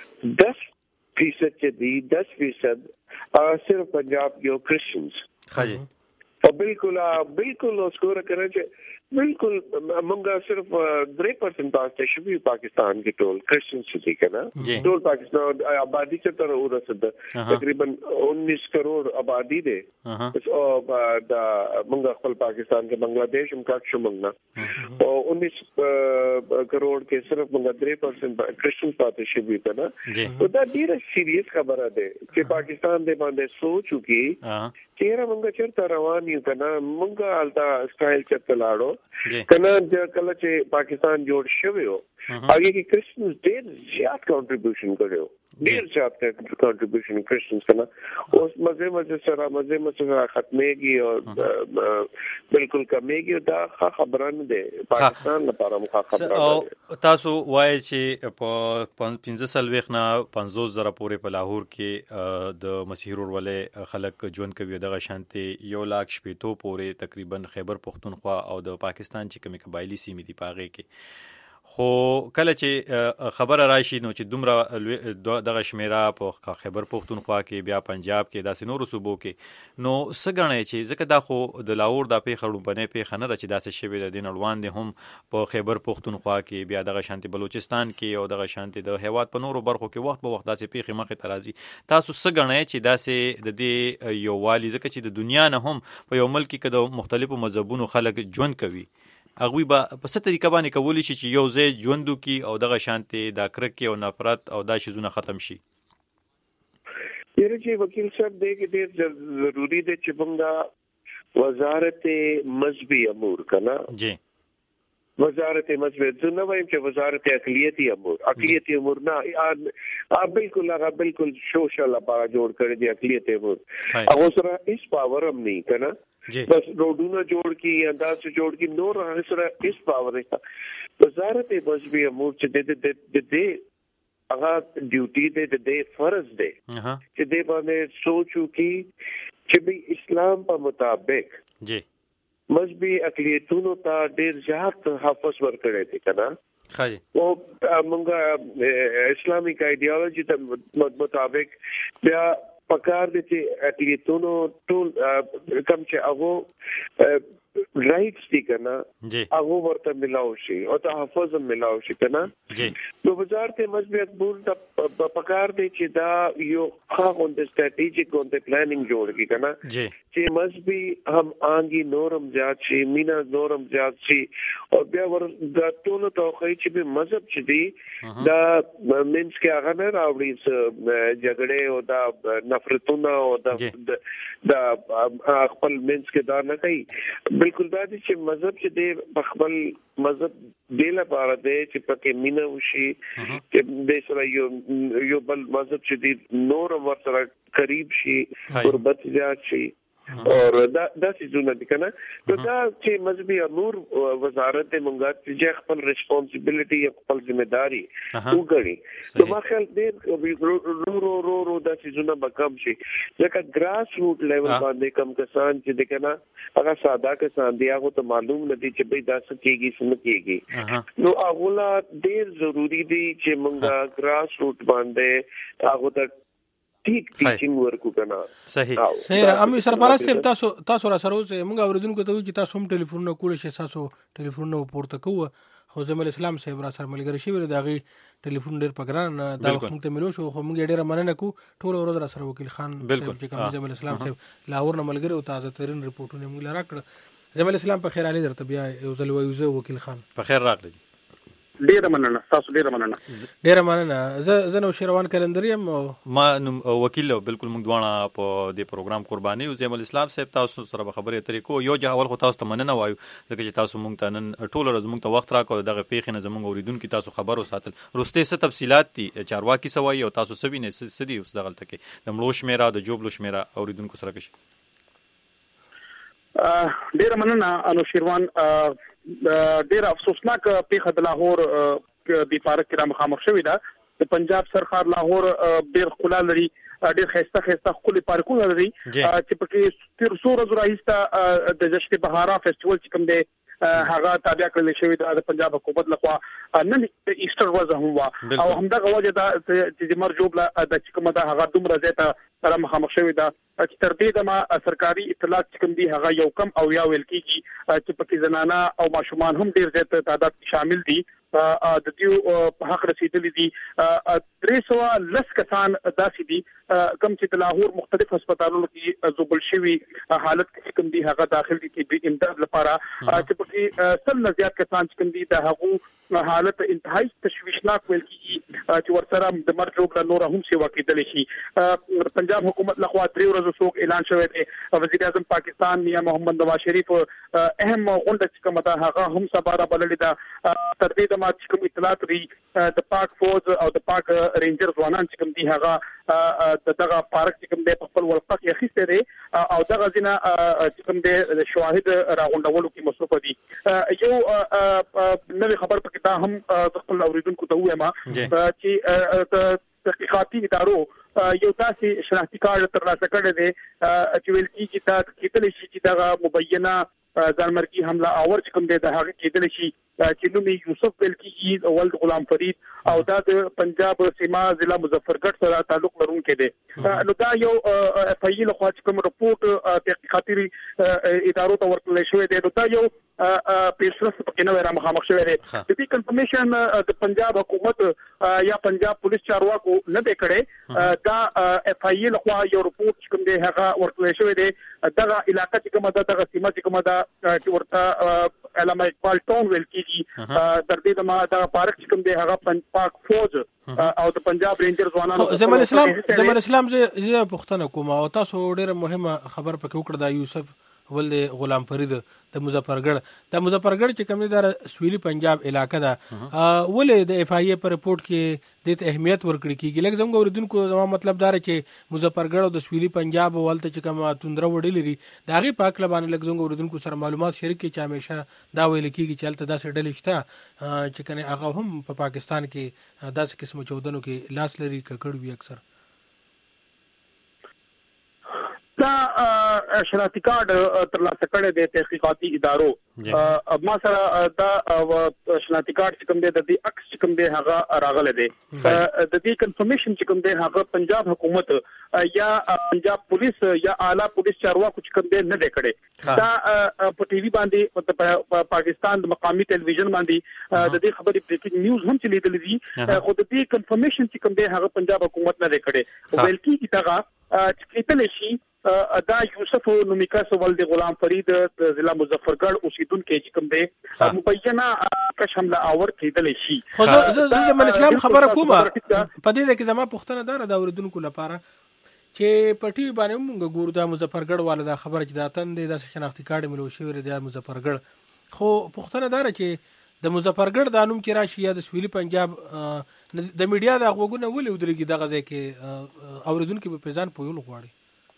10% کے دی 10% صرف پنجاب کے کرسچنز خاجی او بالکل اسکور کرے چې بالکل منګه صرف 3% پاسته شوی پاکستان کې ټول کرسچنز دي کنه ټول پاکستان آبادی چې تر ورسېده تقریبا 19 کروڑ آبادی ده او دا منګه خپل پاکستان کې بنگلاديش هم کاټ شو منګه او 19 کروڑ کې صرف منګه 3% کرسچنز پاتې شوی کنه او دا ډیره سیریس خبره ده چې پاکستان دې باندې سوچو کې چیرې منګه چرته روان یو کنه منګه التا سټایل چته لاړو کنه کله چې پاکستان جوړ شوی و هغه کې کرسچنز ډېر زیات کنټریبیوشن کړو ډېر زیات کنټریبیوشن کرسچنز کنه اوس مزه سره ختمېږي او بالکل کمیږي دا خبره نه ده پاکستان لپاره مخه خبره او تاسو وایي چې په 15 نه 50,000 پورې په لاهور کې د مسیح ورولې خلک ژوند کوي دغه شانتي 1,50,000 پورې تقریبا خیبر پختونخوا او د پاکستان چې کومه قبایلی سیمې دي پاغه کې خو کله چې خبره راشي نو چې دومره دغه شمیره په خیبر پختونخوا کې بیا پنجاب کې داسې نورو صوبو کې نو سګنې چې ځکه دا خو د لاهور د پیښه لوبنه پیښه نه چې داسې شوی د دین اړوان دي هم په خیبر پختونخوا کې بیا دغه شانتي بلوچستان کې او دغه شانتي د هیواد په نورو برخو کې وخت په وخت داسې پیښه مخې ترازی تاسو سګنې چې داسې د دې یو والی ځکه چې د دنیا نه هم په یو ملک کې د مختلفو مذهبونو خلک ژوند کوي اغوی به په ست طریقه باندې کولی شي چې یو ځای ژوندو کی او دغه شانتي دا کرکه او نفرت او دا شیزونه ختم شي یره چې وکیل صاحب دې کې ډېر ضروری دی چې موږ وزارت مذهبي امور کنه جی وزارت مذهبي نه وایم چې وزارت اقلیتی امور نه بالکل سوشل لپاره جوړ کړی دی اقلیتی امور هغه سره هیڅ پاور هم نه کنه بس روډونه جوړ کی انداز جوړ کی نور سره هیڅ پاور نه وزارت مذهبي امور چې د هغه ډیوټي د فرض دی چې د باندې سوچو کی چې به اسلام په مطابق جی مذهبي اقلیتونو ته ډیر زیات حافظ ورکړی دی کنه خاجي او موږ اسلامیک ایډیالوژي ته مطابق بیا پکار دي چې اقلیتونو ټول کم چې هغه رائټس دي کنه هغه ورته ملاو شي او تحفظ ملاو شي کنه نو وزارت مذهبي امور د پکار دي چې دا یو خاصه د سټریټیجیک او د پلانینګ جوړ کی کنه چې مذهبي هم آنګي نورم زیات شي مینا نورم زیات شي او بیا ور د ټولو توخی چې به مذهب چې دی دا مینس کې هغه نه راوړي جګړې او دا نفرتونه او دا خپل مینس کې دا نه کوي بالکل دا چې مذهب چې د خپل مذهب د لپاره دی چې پکې مینا وشي چې د سره یو بل مذهب چې د نور ورسره قریب شي قربت زیات شي اور دا سيزونه دي کنه نو دا چې مذهبي نور وزارت مونږه چې خپل ریسپانسیبিলিټي خپل ځمېداري وګړي نو ما خیال دې رو دا سيزونه بکم شي ځکه ګراس روټ لیول باندې کم کسان چې د کنه هغه ساده کسان دی هغه ته معلوم ندي چې به دا څه کېږي څه کېږي نو هغه ډېر ضروری دي چې مونږه ګراس روټ باندې هغه ته ټیک ټیچینګ ورکو کنه صحیح امي سرپرست صاحب تاسو را سره موږ اوریدونکو ته چې تاسو هم ټلیفون کول شي تاسو ټلیفون پورته کوو خو زموږ اسلام صاحب را سره ملګری شي ور دغه ټلیفون ډیر پګران دا وخت ته ملو شو خو موږ ډیره مننه کو ټول ورځ را سره وکیل خان چې کوم زموږ اسلام صاحب لاهور نه ملګری او تازه ترين ریپورتونه موږ لرا کړ زموږ اسلام په خیر علي درته بیا یو ځل وایو وکیل خان په خیر راغلی ډیره مننه تاسو ډیره مننه زه نو شیروان کلندریم ما وکیل بالکل موږ دوه په دې پروګرام قرباني او زموږ اسلام صاحب تاسو سره خبرې اترې کو یو جهول خو تاسو ته مننه وایو ځکه چې تاسو موږ ته نن ټول ورځ موږ ته وخت راکړو دغه پیښې نه زموږ اوریدونکو تاسو خبرو ساتل روسته څه تفصيلات دي چارواکي سوي او تاسو سوي نه سدي اوس دغه تلته کې د ملوش میرا د جوبلو شمیرا اوریدونکو سره کې ډیره مننه انو شیروان ډیر افسوسناک پیښه د لاهور د پارک کې را مخامخ شوې ده د پنجاب سرخار لاهور ډیر خلا لري ډیر خسته خولي پارکونه لري چې پکې تر 100 ورځې راځي د جشن بهارا فیسټیوال چې کوم دی هغه تابع کړل شوی د پنجاب حکومت لخوا نن ایسټر ورځ هم او همدغه وجه دا چې مرجوب لا د کوم دا هغه دومره زیاته را مخامخ شوی ده چې تر دې دمه سرکاري اطلاعات چې کوم دي هغه یو کم او یا ویل کیږي چې پکې زنانه او ماشومان هم ډیر زیات تعداد شامل دي د دې په حق رسیدلي دي 310 کسان داسې دي کوم چې د لاهور مختلف هسپتالونو کې زوبل شوی حالت کې کوم دي هغه داخل دي چې امداد لپاره چې پکې سل زیات کسان چې کوم دي د هغه حالت انتهایی تشویشناک ویل کیږي چې ورسره د مرجوب له نور هم سیوا کېدل شي پنجاب حکومت لخوا 3 ورځې څوک اعلان شوی دی وزیر اعظم پاکستان میاں محمد نواز شریف اهم غونډه چې کومه ده هغه هم سبا بللې ده تر دې چې کوم اطلاعات لري د پاک فوج او د پاک رینجر ځوانان چې کوم دي هغه دغه پارک چې کوم دی په خپل ورقه کې اخیسته دي او دغه ځینه چې کوم دی شواهد راغونډولو کې مصروف دي یو نوې خبر پکې دا هم خپل اوریدونکو ته وایم چې تحقیقاتي ادارو یو تاسو شناختی کارت ترلاسه کړی دی چې ویل کیږي دا کېدل شي چې دا مبینه ځانمرګي حمله اور چې کوم دی د هغه کېدل شي چې نوم یوسف ویل کیږي ولد غلام فرید او دا د پنجاب سیمه ضلع مظفرګړ سره تعلق لرونکي دی نو دا یو اف ای له خوا چې کوم رپورټ تحقیقاتي ادارو ته ورکړل شوی دی نو دا یو پیشرفت پکې نو را مخامخ شوی دی د دې کنفرمیشن د پنجاب حکومت یا پنجاب پولیس چارواکو نه دی کړی دا اف ای له خوا یو رپورټ کوم دی هغه ورکړل شوی دی دغه علاقې چې کومه دغه سیمه چې کومه دا چې ورته علامه اقبال ټاون ویل کیږي تر دې دمه دا پارک چې کوم دی هغه پاک فوج او د پنجاب رینجر ځوانانو زموږ اسلام زه پښتنه کوم او تاسو ډیره مهمه خبر پکې وکړه دا یوسف ولد غلام فرید د مظفرګړ چې کوم دی سویلي پنجاب علاقې ده ولې د اف ای پر رپورټ کې د اهمیت ورکړي کیږي لکه زموږ اوریدونکو زموږ مطلب دا چې مظفرګړ او د سویلي پنجاب ولته چې کوم توندره وړي لري دا غي پاک لبانه لکه زموږ اوریدونکو سره معلومات شریک کی چې همیشه دا ویل کیږي چې الته داسې ډلې شته چې کنه هغه هم په پاکستان کې داسې قسم چودنو کې لاس لري ککړ وی اکثر دا شناختی کارت ترلاسه کړی دی تحقیقاتي ادارو ما سره دا شناختی کارت چې کوم دی د دې عکس چې کوم دی هغه راغلی دی د دې کنفرمیشن چې کوم دی هغه پنجاب حکومت یا پنجاب پولیس یا اعلی پولیس چارواکو چې کوم دی نه دی کړی دا په ټي وي باندې پاکستان د مقامي ټلویزیون باندې د دې خبرې بریکینګ نیوز هم چلیدل دي خو د دې کنفرمیشن چې کوم دی هغه پنجاب حکومت نه دی کړی ویل کیږي دا چې کېدل شي دا یوسف نومیکاس ولد غلام فرید د ضلع مظفرګړ اوسیدونکو چې کوم دی مبینه کش حمله اور کېدل شي خو زه زموږ اسلام خبره کومه په دې کې زما پښتنه دار د اوریدونکو لپاره چې په ټي وي باندې موږ ګورو دا مظفرګړ والا دا خبره چې دا تندې د شناختی کارت ملو شوی دی مظفرګړ خو پښتنه دار چې د مظفرګړ د نوم کې راشي یا د سویلي پنجاب د میډیا د غوګونه ولې ودرېږي دغه ځای کې اوریدونکو په پیژان پویل غواړي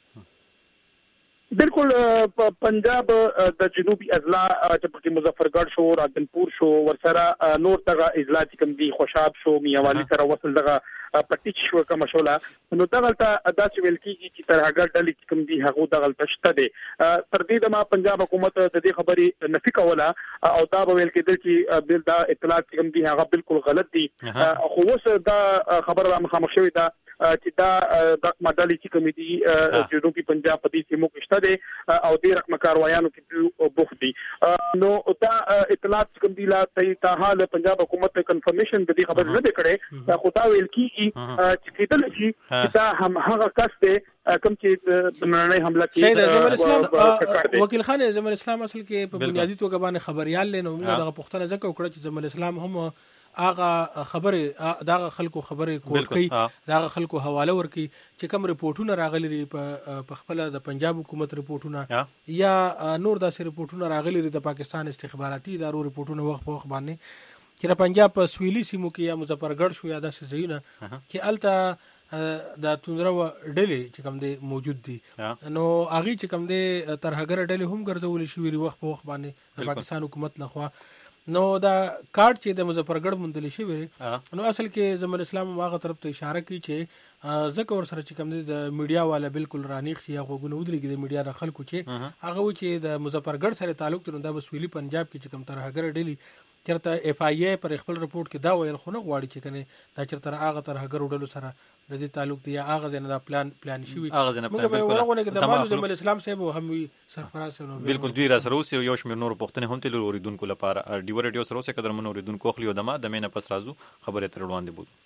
بالکل پنجاب د جنوبي اضلاع چې مظفرګړ شو راځنپور شو ورسره نور دغه اضلاع چې کوم دي خوشاب شو میاوالی سره وصل دغه پټیچ شو کوم شولا نو دغه داسې ویل کیږي چې تر هغه ډلې کوم دي هغه دغه تشته دي تر دې د ما پنجاب حکومت د دې خبرې نفي کوله او دا ویل کېدل چې بل دا اطلاعات کوم دي هغه بالکل غلط دي خو اوس دا خبره مخامخ شوې ده چې دا د مدالي چې کمیټي جنوبي پنجاب په دې سیمو کې شته دي او د رقم کاروایانو کې بوخت دي نو دا اطلاعات کوم دي لا ته حال پنجاب حکومت کنفرمیشن د دې خبر نه کړي خو دا ویل کیږي چې کېدل چې دا هم هغه کس دی کوم چې د نړۍ حمله کې وکیل خان زمل اسلام اصل کې په بنیادی توګه باندې خبريال لنو دغه پښتنه ځکه وکړه چې زمل اسلام هم هغه خبره دغه خلکو خبره کوټ کوي دغه خلکو حواله ورکي چې کوم رپورټونه راغلي په خپل د پنجاب حکومت رپورټونه یا نور داسې رپورټونه راغلي د پاکستان استخباراتي ادارو رپورټونه وخت په وخت باندې چې د پنجاب په سویلي سیمو کې یا مظفرګړ شو یا داسې ځایونه چې الته د توندرو ډلې چې کوم دي موجود دي نو هغه چې کوم دي تر هغه ډلې هم ګرځول شي وی وخت په وخت باندې د پاکستان حکومت لخوا نو دا کارت چې د مظفرګړ مندل شي وي نو اصل کې زمل اسلام هغه طرف ته اشاره کوي چې ځکه ور سره چې کوم د میډیا والا بالکل رانیخ شي هغه غوونه ودرېږي د میډیا د خلکو چې هغه چې د مظفرګړ سره تعلق لري د وسویلي پنجاب کې چې کوم تر هغه ډلې چرته اف آی ای پر خپل رپورت کې دا ویل خو نه غواړي چې کنه دا چرته هغه تر هغه وډلو سره د دې تعلق دی هغه ځنه دا پلان شي هغه ځنه بالکل د مالو زمل اسلام صاحب هم وي سرفراز نو بالکل دوی را سره اوس یو شمیر نور پښتنه هم تل اوریدونکو لپاره ډیو ریډیو سره اوسه قدر من اوریدونکو خلیو دما د مینه پس رازو خبره تر وړاندې بوزو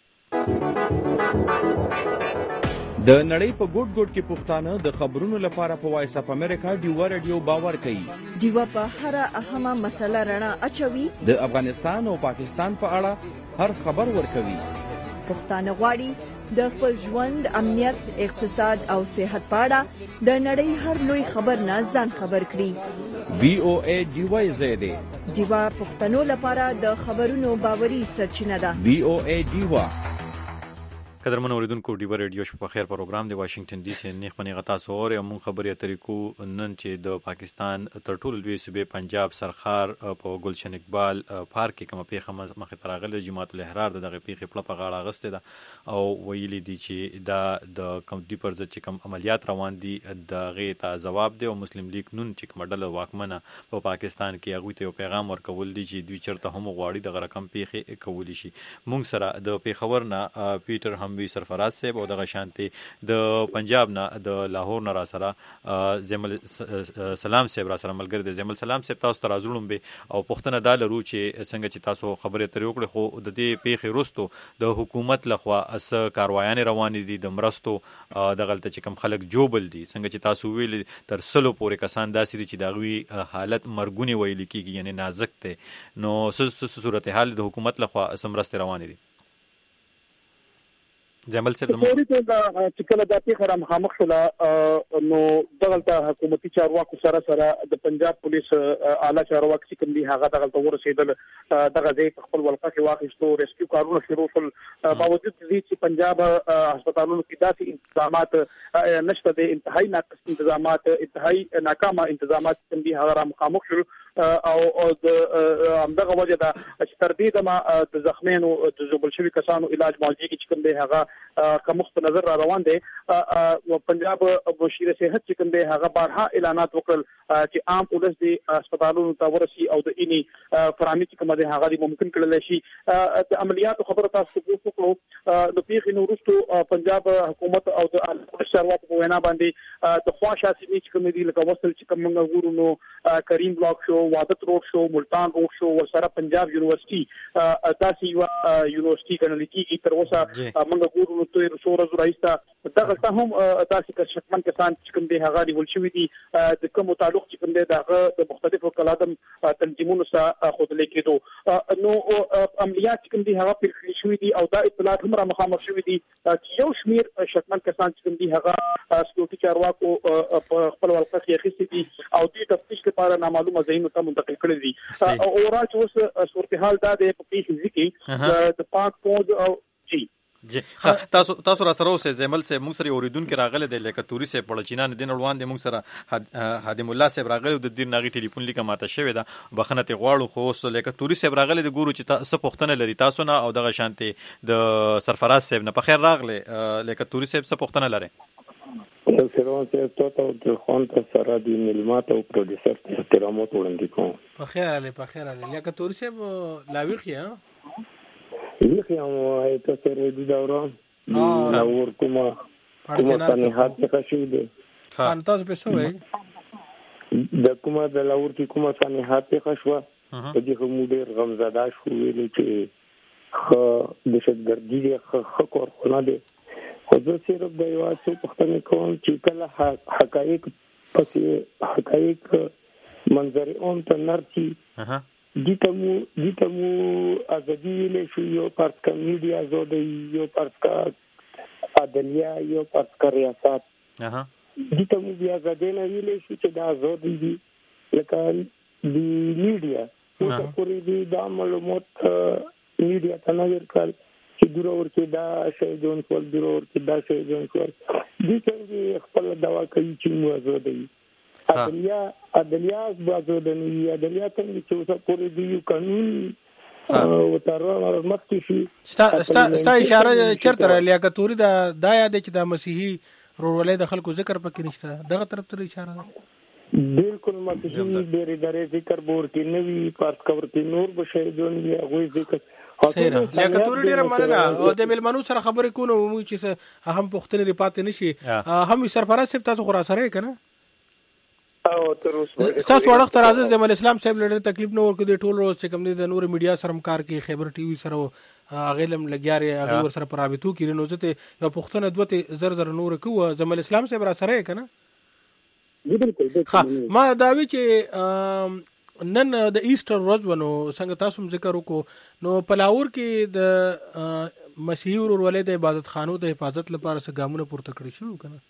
د نړۍ په ګوټ ګوټ کې پښتانه د خبرونو لپاره په وایس اپ امریکا ډیو ریډیو باور کوي ډیو په هر اهمه مسله رڼا اچوي د افغانستان او پاکستان په اړه هر خبر ورکوي پښتانه غواړي د خپل ژوند امنیت اقتصاد او صحت په اړه د نړۍ هر لوی خبر نه ځان خبر کړي وی او ای ډیو زد ډیو پښتنو لپاره د خبرونو باوري سرچینه ده وی او ای ډیو قدرمن اوریدونکو ډیو ریډیو شپه خیر پروګرام دی واشنگټن ډي سي نه خپل غتا سور او مون خبري طریقو نن چې د پاکستان تر ټولو لوی صوبې پنجاب سرخار په ګلشن اقبال پارک کې کومه پیخه مخه تراغله جماعت الاحرار دغه پیخه په غاړه غسته ده او ویلي دي چې دا د کم دی پر ځکه کوم عملیات روان دي د غي ته جواب دی او مسلم لیگ نون چې کومه واکمنه په پاکستان کې هغه ته پیغام ورکول دي چې دوی چرته هم غواړي د رقم پیخه کولی شي مونږ سره د پیښور نه پیټر وی سرفراز صاحب او دغه شانتي د پنجاب نه د لاهور نه را سره زمل سلام صاحب را سره ملګری د زمل سلام صاحب تاسو ته راځولم به او پښتنه د لرو چې څنګه چې تاسو خبره تر وکړه خو د دې پیښې وروستو د حکومت لخوا اس کاروایان روان دي د مرستو د غلطه چې کم خلک جوبل دي څنګه چې تاسو ویل تر سلو پورې کسان داسې چې دغوی حالت مرګونی ویل کیږي یعنی نازک ته نو صورتحال د حکومت لخوا سمرسته روان دي جمل صاحب د چې کله د پیښه مخامخ شولا نو دغه حکومتي چارواکو سره د پنجاب پولیس اعلی چارواکي چې کوم دي هغه دغه ورسېدل دغه ځای په خپل ولقه کې واخیستو ریسکیو کارونه شروع شول باوجود دې چې پنجاب هسپتالونو کې داسې انتظامات نشته د انتهایی ناقص انتظامات انتهایی ناکامه انتظامات کوم دي هغه مخامخ شول او د همدغه وجه دا چې تر دې د زخمینو د زوبل شوی کسانو علاج معالجه کې کوم دي هغه کوم په نظر را روان دي او پنجاب وزیر صحت چې کوم دي هغه بارها اعلانات وکړل چې عام ولس دي هسپتالونو ته ورسي او د اني فرامي چې کوم دي هغه ممکن کړل شي د عملیاتو خبره تاسو وکړو د پیښې نورستو پنجاب حکومت او د چارواکو په وینا باندې د خواشه سیمې چې کوم دي لکه وصل چې کوم غوړو نو کریم بلاک شو وادت روډ شو ملتان روډ شو ورسره پنجاب یونیورسيټي داسې یو یونیورسيټي کنه لیکي تر اوسه موږ ګورو تو رسول رئیستا دغه هم تاسو که شکمن کسان چې کوم دی هغه نیول شوی دي د کوم تعلق چې کوم دی دغه د مختلفو کلادم تنظیمونو سره خودلې کېدو نو عملیات چې کوم دی هغه پر شوی دي او دا اطلاعات هم را مخامخ شوی دي چې یو شمیر شکمن کسان چې کوم دی هغه سکیورټي چارواکو په خپل ولقه کې اخیستي دي او د تفتیش لپاره نامعلومه ځایونو ته منتقل کړي دي او راځي اوس صورتحال دا د پیښې ځکه د پاک فوج او جی تاسو را سره اوسه زمل سه موږ سره اوریدونکو راغله د لیکتوري سه پړچینان دین روان دي موږ سره حادم الله سه راغله د دیر ناغي ټلیفون لیکه ماته شوی دا بخنه ته غواړو خو اوس لیکتوري سه راغله د ګورو چې تاسو پښتنه لري تاسو نه او دغه شانتي د سرفراز سه نه په خیر راغله لیکتوري سه پښتنه لري سروان سه ته د خون ته سره د ملمات او پروډوسر احترامات وړاندې کوم په خیر علي لیکتوري سه لاویخیا یخیا مو ته سره د دوران اور کومه ثاني حد څخه شو دي خان تاسو په سوې د کومه د لاور کې کومه ثاني حد څخه شو په دې کوم ډیر غمزاده شو ویل چې خ د شتګردي خ کور خونه دي خو زه صرف د یو څه پښتنه کوم چې کله حقایق پسې حقایق منظر اون ته نرسي دیتمو ازادي ویلې شو یو پارسکا میډیا زوده یو پارسکا عدالیا یو پارسکا ریاست دیتمو بیا ازادي نه ویلې شو چې دا زوده دي لکه د میډیا څه پوری دي دا معلومات میډیا ته نه ورکړل چې دورور کې دا شی جون کول دورور کې دا شی جون کول دي څنګه خپل دوا کوي چې مو زوده عدالیا بازو د عدالیا څنګه چې اوسه پورې دی قانون او تر مخکې شي ستا اشاره چرته لیاقتوري دا یاد چې د مسیحي رولې د خلکو ذکر پکې نشته دغه طرف ته اشاره ده بالکل مسیحي ډېر ادارې ذکر بور کې نوی پارت کور کې نور بشي جون دی هغه ذکر سره لیاقتوري ډېر مننه او د ملمنو سره خبرې کوو مو چې هم پښتني ریپات نشي هم سرفراز صاحب تاسو خورا سره کنه او تر اوسه تاسو وړاندې ترازه زمل اسلام صاحب لړ تکلیف نو ورکړي ټول روز چې کوم دي د نور میډیا سره کار کوي خیبر ټي وي سره غیلم لګیاري هغه ور سره پرابطو کړي نو ځته یو پښتنه دوته زر نور کوه زمل اسلام صاحب را سره کنه بالکل ما داوی چې نن د ایسټر ورځ ونو څنګه تاسو ذکر وکړو نو پلاور کې د مسیحي ورولې د عبادت خانو د حفاظت لپاره څه ګامونه پورته کړی شو کنه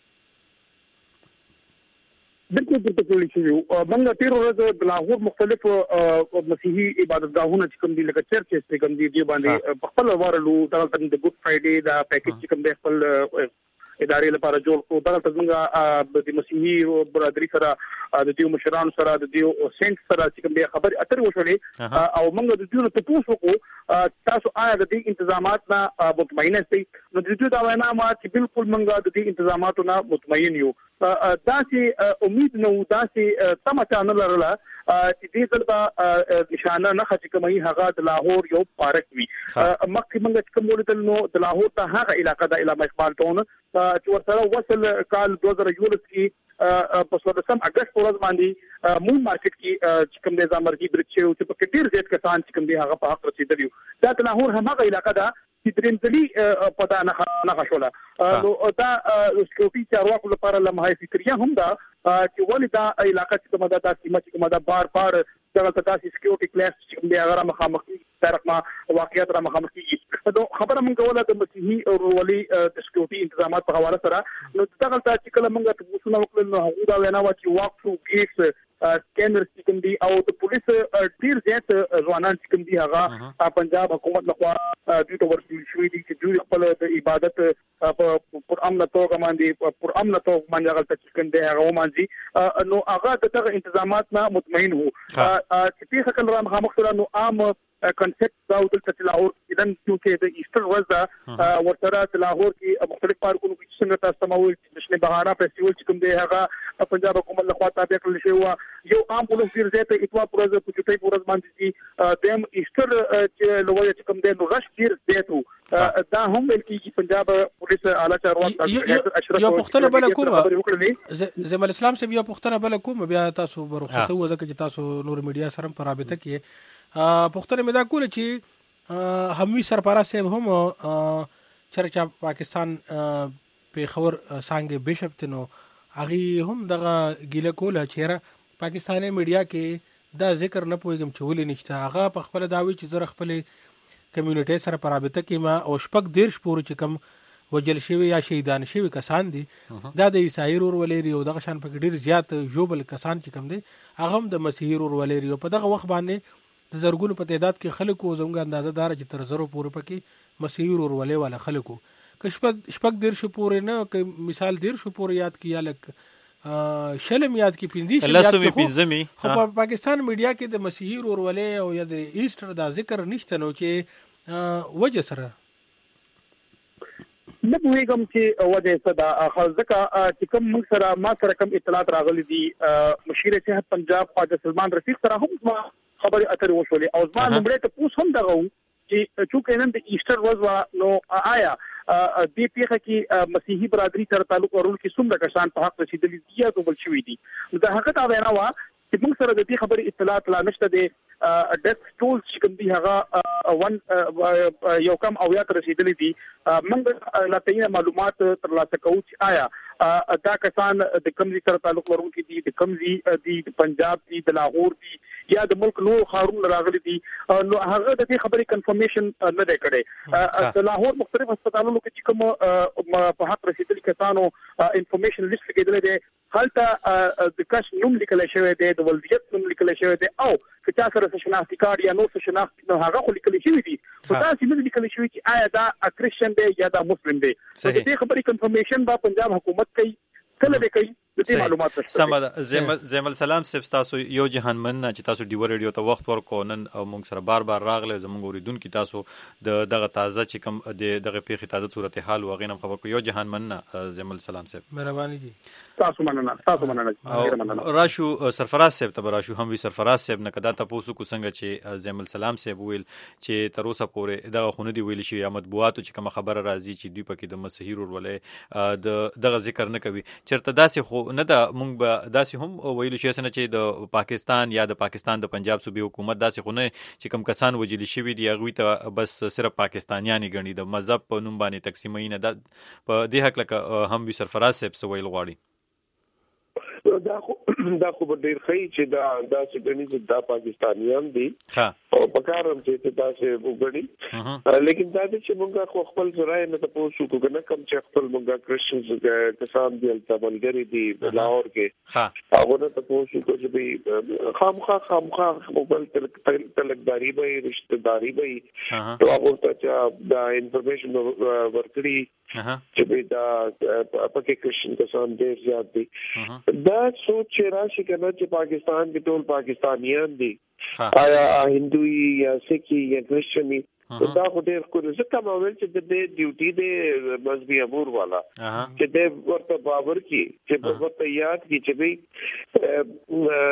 بالکل پورته کړی شو موږ تیر ورځ د لاهور مختلف مسیحي عبادتګاهونه چې کوم دي لکه چرچ چې کوم دي باندې خپل ورلو د ګډ فرایډے دا پیکیج چې کوم دی خپل ادارې لپاره جوړ کړو دا څنګه د مسیحي برادری سره د دیو مشرانو سره د دیو سنت سره چې کوم دی خبر اتر وشولې او موږ د دیو ته پوښتنه تاسو آیا د دې انتظامات نه مطمئن یاست نو د دې دا وینا ما چې بالکل موږ د دې انتظاماتو نه مطمئن یو داسې امید نو داسې تمه نه لرله چې دې ځل نشانه نه خچ کومي هغه د لاهور یو پارک وي مخکې موږ کوم ولدل نو د لاهور ته هغه علاقې د علامه اقبال ټون چې ورسره وصل کال 2011 کې په 14 اگست ورځ باندې مون مارکیټ کې چې کوم د زامرګي برج چې په ډیر زیات کسان چې کوم دی هغه په حق رسیدلی دا د لاهور همغه علاقې ده چې درېمځلي پتا نه شوله نو دا سکیورټي چارواکو لپاره لمحه فکریه هم ده چې ولې دا علاقې چې کومه دا سیمه چې کومه دا بار دغه تاسو سکیورټي کلاس چې دی هغه مخامخ ترقمه واقعیت را مخامخ کیږي نو خبره مونږ کوله د مسیحي رولې د سکیورټي انتظامات په حواله سره نو دغه چې کله مونږ ته وسونه وکړل نو هغه دا وینا و چې واک ثرو گیټس سکینر چې کوم دی او د پولیس ډیر زیات ځوانان چې کوم دی هغه پنجاب حکومت لخوا دوی ته ورسول شوی دي چې دوی خپل د عبادت پر امن توګه باندې هغه چې کوم دی هغه ومانځي نو هغه دغه انتظامات نه مطمئن وو چې په خپل را مخامخ سره نو عام کنسپټ دا د لاهور اذن چې د ایسټر ورځ ورسره د لاهور کې مختلف پارکونو کې څنګه تاسو سمول چې جشن بهارا فیسټیوال چې کوم دی هغه پنجاب حکومت لخوا تابع کړل شوی یو عام ولوم ډیر زیات اتوا پروژه په چټي پورز باندې دیم ایسټر چې لوی چې کوم دی نو رش ډیر زیات دا هم بلکې پنجاب پولیس اعلی چارواکي اشرف یو پښتنه بل کومه زمل اسلام سه یو پښتنه بل کومه بیا تاسو برخصت وځه چې تاسو نور میډیا سره په رابطه کې پښتنه مې دا کوله چې هموی سرپرست صاحب هم چرچا پاکستان پیښور څنګه بشپ تنو هغه هم دغه ګیله کوله چیرې پاکستاني میډیا کې دا ذکر نه پوهیږم چې ولې نشته. هغه په خپل داوی چې زه خپل کمیونټي سره په رابطه کې ما او شپږ دیرش پورې چې کوم وجل شوی یا شهیدان شوی کسان دي دا د عیسائی ورولې او دغه شان په ډیر زیات جوبل کسان چې کوم دي هغه هم د مسیحي ورولې او په دغه وخت باندې د زرګونو په تعداد کې خلکو زموږ اندازه دار چې تر زرو پورې پکې مسیحي ورولې والا خلکو کښ دیر شو پورې نه که مثال دیر شو پورې یاد کیا لک شلم یاد کی پنځه پنځمي خو په پاکستان میډیا کې د مسیحي ورولې او یا د ایسټر دا ذکر نشته نو چې وجه سره نه پوهیږم چې وجه څه ده. ځکه چې کوم موږ سره ما سره کوم اطلاعات راغلي دي مشیر صحت پنجاب خواجه سلمان رفیق سره هم خبرې اترې وشولې او ځما نمبر ته پوس هم دغه چې چې نن د ایسټر ورځ نو آیا د پیښه کې مسیحي برادری سره تعلق ورول کې څومره کسان په حق رسیدلي دي یا دوبل شوي دي. د هغه دا وینا وا چې موږ سره د دې خبرې اطلاعات لا نشته دي. ډیسک ټولز چې کوم دي هغه یو کم او یا رسیدلي دي. موږ لا تېنه معلومات ترلاسه کوو چې آیا دا کسان د کومې سره تعلق لرونکي دي د کومې دي د پنجاب دي د لاهور دي یا د ملک نور خارون راغلي دي. نو هغه د دې خبرې کنفرمیشن نه دی کړی. د لاهور مختلف هسپتالونو کې چې کوم په حق رسیدلي کسانو انفارمیشن لیست کېدل دي هلته د کس نوم لیکل شوی دی د ولدیت نوم لیکل شوی دی او که چا سره شناختی کارت یا نو شناخت نو هغه خو لیکل شوی دی خو دا چې لیکل شوی چې آیا دا کرسچن دی یا دا مسلم دی. د دې خبرې کنفرمیشن با پنجاب حکومت کوي کله به کوي د دې معلومات نشته. سم زمل سلام صاحب تاسو یو جهان من چې تاسو ډیو ریډیو ته وخت ورکو نن او موږ سره بار راغله زموږ اوریدونکو تاسو دغه تازه چې کوم دغه پیښې تازه صورتحال وغینم خبر کو یو جهان من زمل سلام صاحب مهرباني دي تاسو مننه راشو سرفراز صاحب ته راشو هم وی سرفراز صاحب نه کدا تاسو کو څنګه چې زمل سلام صاحب ویل چې تر اوسه پورې دغه خونه دی ویل شي یا مطبوعاتو چې کوم خبره راځي چې دوی پکې د مسیحي ورولې دغه ذکر نه کوي چرته داسې خو نه دا مونږ به داسې هم ویل شي چې د پاکستان یا د پاکستان د پنجاب صوبې حکومت داسې خو نه چې کوم کسان وجلی شوی دی هغه ته بس صرف پاکستانیان غني د مذهب په نوم باندې تقسیمای نه د په دې حق لکه هم وی سرفراز صاحب سویل غواړي دا خو ډیر ښه چې دا چې غني دا پاکستانیان دي او په کارم چې تاسو وګړي لیکن دا چې موږ خپل زراعي نه تاسو کو کنه کم چې خپل موږ کرسچنز کسان دي تبلګری دي لاهور کې هغه نه تاسو کو چې خامخا خپل تلکداري به رشتہ داری به او هغه ته دا انفارمیشن ورکړي چې دا پکې کرسچن کسان ډیر زیات دي. دا سوچ راشي کنه چې پاکستان کې ټول پاکستانیان دي آیا هندوی یا سکھی یا کرسچنی دا خو ډېر کوي ځکه ما ویل چې د ډیوټي د مذهبي امور والا چې د ورته باور کی چې ورته یاد کی چې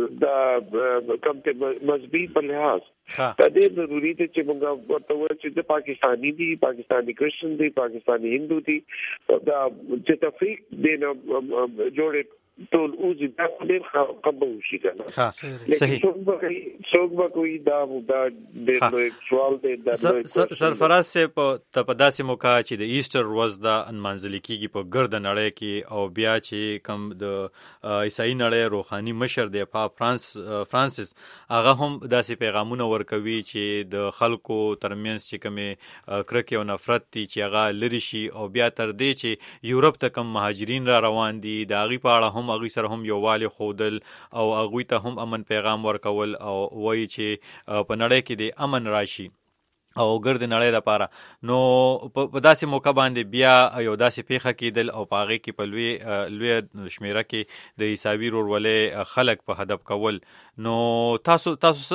دا کم ته مذهبي په لحاظ دا ډېر ضروري دی چې موږ ورته وایو چې د پاکستانی دي پاکستانی کرسچن دي پاکستانی هندو دي دا چې تفریق دی نو جوړه ټول اوځي دا ډېر قبول شي کنه صحیح څوک به کوئی دا ډېر نو سوال دی دا سرفراز سے په داسې موقع چې د ایسټر ورځ دا انمانځل کیږي په ګرد نړۍ کې او بیا چې کم د عیسائی نړۍ روحاني مشر دی فرانسیس هغه هم داسې پیغامونه ورکوي چې د خلکو ترمنځ چې کومه کرکه او نفرت دي چې هغه لری شي او بیا تر دې چې یورپ ته کم مهاجرین را روان دي د هغې په اړه هم هغوی سره هم یووالی ښودل او هغوی ته هم امن پیغام ورکول او وایي چې په نړۍ کې د امن راشي او ګرد نړۍ لپاره. نو په داسې موقع باندې بیا یو داسې پیښه کېدل او په هغې کې په لویه شمیره کې د عیساوي ورولې خلک په هدف کول. نو تاسو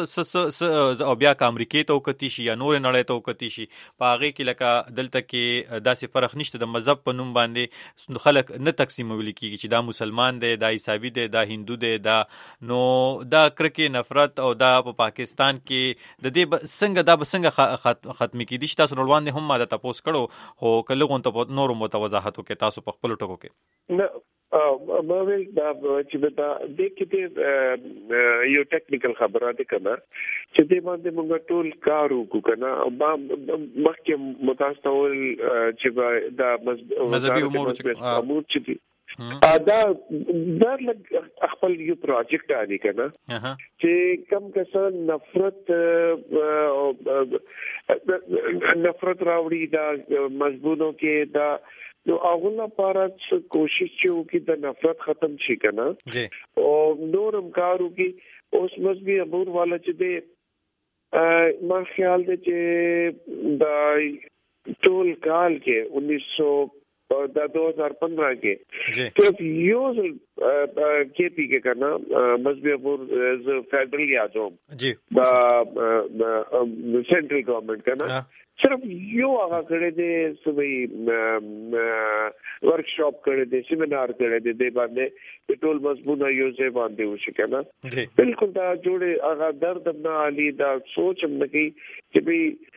او بیا که امریکې ته وکتي شي یا نورې نړۍ ته وکتي شي په هغې کې لکه دلته کې داسې فرق نشته د مذهب په نوم باندې خلک نه تقسیمولی کېږي چې دا مسلمان دی دا عیساوي دی دا هندو دی دا نو دا کرکې نفرت او دا په پاکستان کې د دې څنګه ختمي کیدی چې تاسو روان دي هم ما د تاسو کړو هو کله غون ته نور متوضاحت وکي تاسو په خپل ټکو کې نه ما ویل دا چې دا د کې یو ټیکنیکل خبره ده کنه چې دې باندې موږ ټول کار وکړو کنه او مخکې متاسفول چې دا مذهبي امور چې دا خپل یو پروجیکټ دی کنه چې کم کسان نفرت راوړي دا مضمونو کې دا نو هغه لپاره کوشش وکړي د نفرت ختم شي کنه او نورم کارو کې اوس مزبي امور والا چې دی ما خیال دی چې دا ټول کال کې 2015 کې صرف یو KP کې کرنا مذهبي امور فیڈرل یا جو دا سینټرل گورنمنٹ کرنا صرف یو هغه کړه دې سوي ورکشاپ کړه دې سیمینار کړه دې باندې ټول مضمون یو ځای باندې وشي کنه بالکل دا جوړه هغه درد نه علي دا سوچ هم نه کوي چې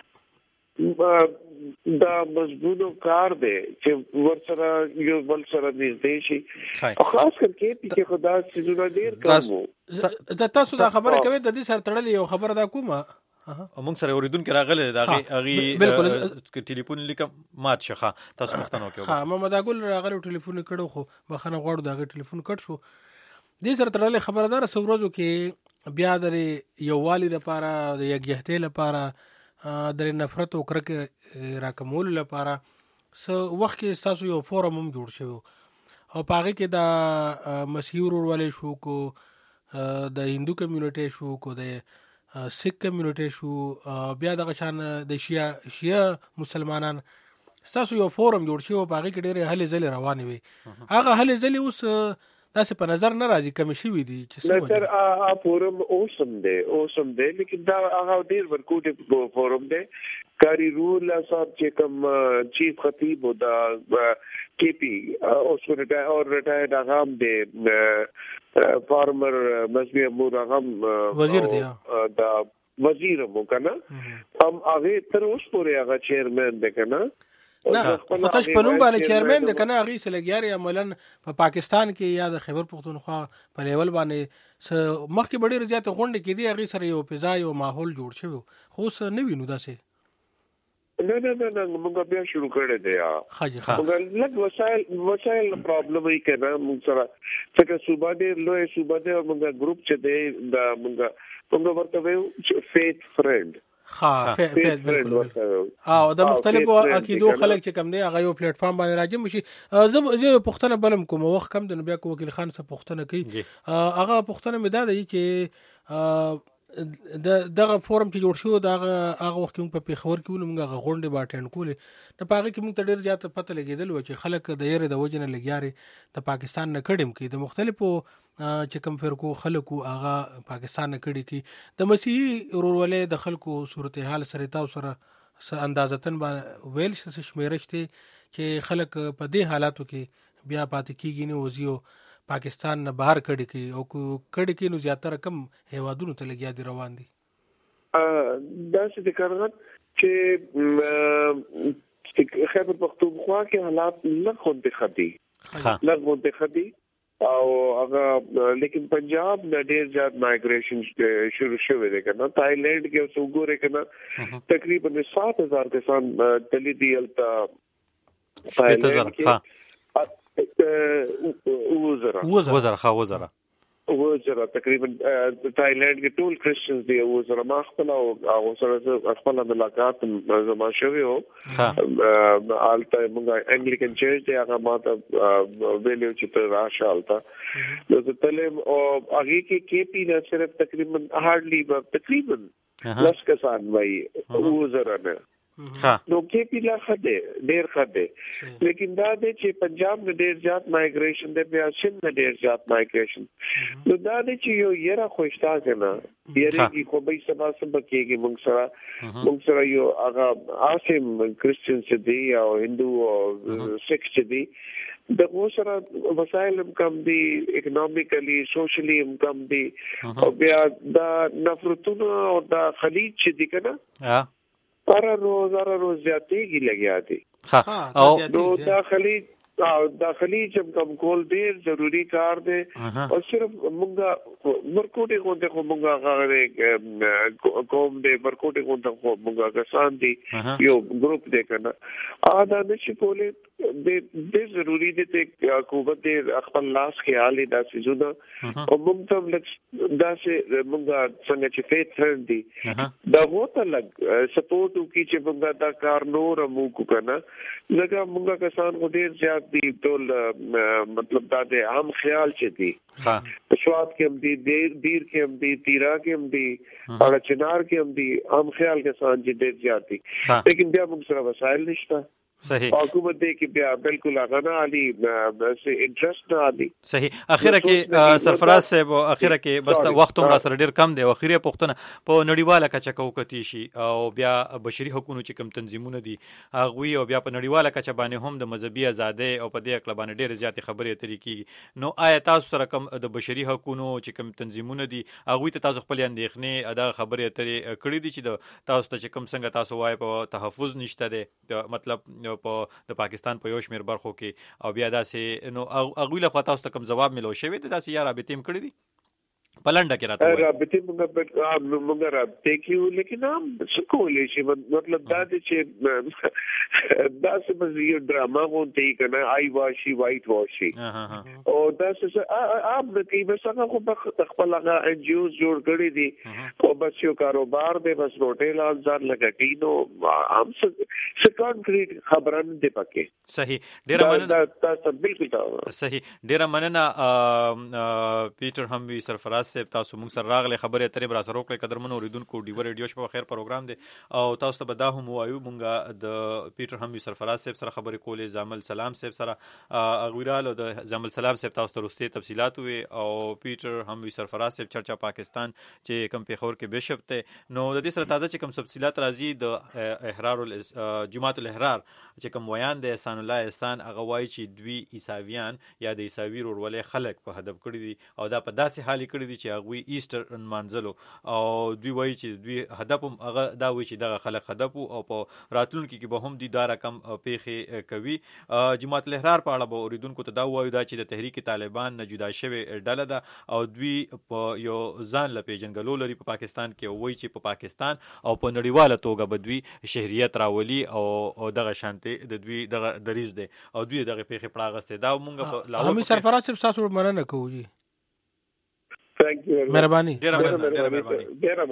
به دا مضمونو کار دی چې ورسره یو بل سره نږدې شي او خاص کر کې چې خدا سيزونه ډیر کم دا تاسو دا خبره کوي د دې سره تړلې یو خبره دا کومه موږ سره اوریدونکو راغله دا غي بالکل ټلیفون لیکم مات شخه تاسو مختنو کوي ها محمد اګل راغله ټلیفون کړو خو بخنه غواړو دا ټلیفون کټ شو دې سره تړلې خبردار سورزو کې بیا د یو والد لپاره د یګهته لپاره د نفرت او کرکه راکمول لپاره سو وخت کې تاسو یو فورم هم جوړ شوی او پاره کې د مسیحي ورولې شو کو د هندو کمیونټي شو کو د سیک کمیونټي شو بیا د غشان د شیعه مسلمانان تاسو یو فورم جوړ شوی او پاره کې ډېر هلې ځلې روانې وي هغه هلې ځلې اوس تاسو په نظر نه راځي کم شي وي دي چې څه وایي سر فورم اوسم دی لیکن دا هغه ډیر ورکوټ فورم دی کاری رول صاحب چې کوم چیف خطیب او دا KP اوس ریټایرډ هغه دی فارمر مذهبي امور هغه وزیر دی دا وزیر مو کنه هم هغه تر اوس پورې هغه چیرمن دی کنه نه خو تاسو په نوم باندې چیرمن د کنه اغي سلګیاري عملاً په پاکستان کې یا د خیبر پختونخوا په لیول باندې مخکې ډېر زیات غونډې کې دي اغي سره یو فضا یو ماحول جوړ شوی خو څه نه وینو داسې نه موږ بیا شروع کړی دی موږ لږ وسایل پرابلم یې کنه موږ سره څنګه صوبه دې لوی صوبه دې موږ ګروپ چې دی دا موږ ورته وایو فیت فرند بالکل او د مختلفو عقیدو خلک چې کم دی هغه یو پلیټ فارم باندې راځي مشي زه پښتنه بلم کوم وخت کم د بیا کو وکیل خان څخه پښتنه کوي هغه پښتنه مې دا دی چې دغه فورم چې جوړ شو دغه هغه وخت په پیښور کې موږ غونډه باټن کولې نه پاره کې موږ ته ډیر زیات پته لګیدل و چې خلک د یره د وجنه لګیاري د پاکستان نه کډم کې د مختلفو چې کوم فرقو خلکو هغه پاکستان نه کډی کې د مسیحي ورولې د خلکو صورتحال سره تاسو سره اندازتن باندې ویل شمیرشته چې خلک په دې حالاتو کې بیا پاتې کیږي نه وزیو پاکستان نه بهر کډی کی او کډی کی نو زیاتره کم هیوادونو ته لګیا دي روان دي دا څه د کارغت چې خیبر پختونخوا کې حالات لږ منتخبي او هغه لیکن پنجاب نه ډیر زیات مایګریشن شروع شوه دی کنه تایلند کې اوس وګوره کنه تقریبا 7000 کسان دلی دی التا تایلند کې وزرا تقریبا تایلند کې ټول کرسچنز دی وزرا ما خپل او سره خپل ملاقات زما شوی او آلته موږ انګلیکن چرچ دی هغه ماته ویلو چې راشه آلته نو تلم او هغه کې KP نه صرف تقریبا هارډلی تقریبا لس کسان وای وزرا نه نو KP لا خده ډیر خده لیکن دا د چې پنجاب نه ډیر زیات مایګریشن دی بیا سیم نه ډیر زیات مایګریشن نو دا د چې یو یره خوشتا کنه یره کی خو به سبا کېږي موږ سره یو هغه اسیم کرسچن چې دی او هندو او سیک چې دی د اوسره وسایل کم دي اکونومیکلی سوشلی کم دي او بیا دا نفرتونه او دا خلیج چې دی کنه هر روز زیاتېږي لګیا دي. او نو داخلي چې کوم کول ډیر ضروری کار دی او صرف مونږه ورکوټي غونډه خو مونږه غاړه کوم دی ورکوټي غونډه خو مونږه کسان دي یو ګروپ دی کنه دا نشي کولای د ضروری دي ته حکومت دې خپل لاس خیال دا سيزونه او مونږ ته دا چې مونږه څنګه چې فیت فرند دي دا وته لګ سپورټ کی چې مونږه دا کار نور مو کو کنه لکه مونږه کسان خو ډیر زیات دی ټول مطلب دا د عام خیال چې دی پښوات کې هم دی دیر کې هم دی تیرا کې هم دی او چنار کې هم دی عام خیال کې سان چې ډیر زیات دي لیکن بیا موږ سره وسایل نشته. صحیح حکومت دې کې بیا بالکل غنا علي بس انټرست نه علي. صحیح اخیره کې سرفراز صاحب اخیره کې بس وخت هم را سره ډیر کم دی. اخیره پښتنه په نړیواله کچه کوکتی شي او بیا بشري حقوقو چې کوم تنظیمونه دي هغه او بیا په نړیواله کچه باندې هم د مذهبي ازادي او په دې اکل باندې ډیر زیات خبرې اترې کیږي. نو آیا تاسو سره کوم د بشري حقوقو چې کوم تنظیمونه دي هغه ته تاسو خپل اندېښنې ادا خبرې اترې کړې دي چې تاسو ته کوم څنګه تاسو وای په تحفظ نشته دی مطلب په د پاکستان په یو شمېر برخو کې او بیا داسې نو هغوی له خوا تاسو ته کوم ځواب ملو شوی دی داسې یا رابطې هم کړي دي پلنډه کې راته رابطې مونږ رابطې کیو لیکن هم څه کولی شي مطلب دا دی چې داسې بس یو ډراما غونډې کنه آی واشي وایټ واشي او داسې عام نه کوي بس هغه خو خپل هغه ان جی اوز جوړ کړي دي او بس یو کاروبار دی بس روټیل ځان لګټي نو عام څه کانکریټ خبره نه دی پکې. صحیح ډیره مننه تاسو بالکل صحیح ډیره مننه پیټر هموي سرفراز صاحب تاسو موږ سره راغله خبرې اترې بر سره وکړه قدرمنو اوریدونکو ډیور ریډیو شپه خیر پروګرام دی او تاسو ته به دا هم وایو موږ د پیټر هموي سرفراز صاحب سره خبرې کولې زامل سلام صاحب سره اغویرالو د زامل سلام صاحب تاسو ته رسته تفصيلات وي او پیټر هموي سرفراز صاحب چرچا پاکستان چې کم پیښور کې بشپ ته نو د دې سره تازه چې کم تفصيلات راځي د احرار جماعت الاحرار چې کم ویان د احسان الله احسان هغه وایي چې دوی عیساویان یا د عیساوی ورولې خلک په هدف کړی دي او دا په داسې حال کړی دي چې هغه ایسټر منځلو او دوی وایي چې دوی هدف هم هغه دا وایي چې دغه خلک هدف او په راتلونکي کې به هم دي دا رقم پیښې کوي. جماعت الاحرار په اړه به اوریدونکو ته دا وایو دا چې د تحریک طالبان نه جدا شوی ډله ده او دوی په یو ځان له پیژنګلو لري په پاکستان کې وایي چې په پاکستان او په نړیواله توګه به دوی شهریت راولي او دغه شانتي د دوی دغه دریز دي او دوی دغه پیښې پړاغسته دا مونږ په لاو همي سرفراز صاحب تاسو مننه کوو. مهرباني ډیره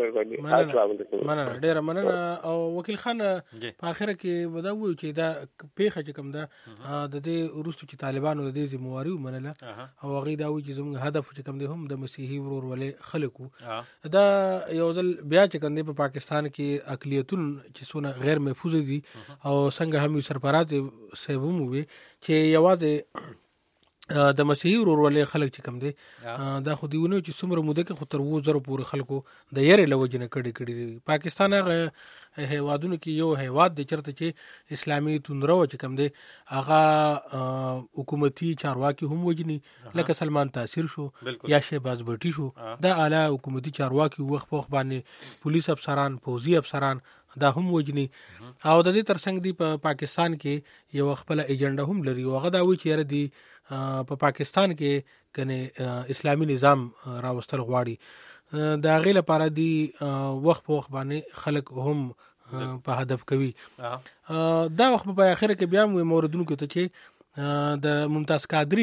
مننه او وکیل خان په اخره کې وداوي چې دا پیښه چې کوم ده د دې وروسته چې طالبانو د دې ذمہواری ومنله او هغه دا وایي چې زموږ هدف چې کوم دی هم د مسیحي ورورولې خلکو دا یو ځل بیا چې کوم دی په پاکستان کې اقلیتون چې څونه غیر محفوظ دي او څنګه هم سرفراز صاحب هم وي چې یوازې د مسیحي ورورولې خلک چې کم دي دا خو دیونه چې څومره موده کې خو تر 2000 پورې خلکو د یې لوجنه کړي پاکستان هغه هیوادونو کې یو هیواد دی چرته چې اسلامي توندرو چې کم دي هغه حکومتي چارواکي هم وجني لکه سلمان تاثیر شو یا شهباز بټي شو دا اعلی حکومتي چارواکي وخت باندې پولیس افسران فوجي افسران دا هم وجني او د دې ترڅنګ دی په پاکستان کې یو خپل ایجنډا هم لري او هغه دا وی چې یاره دی په پاکستان کې کنه اسلامي نظام راوستل غواړي دا غي لپاره دی وخت په وخت باندې خلک هم په هدف کوي دا وخت په اخر کې بیا مو موردونکو ته چې د ممتاز قادری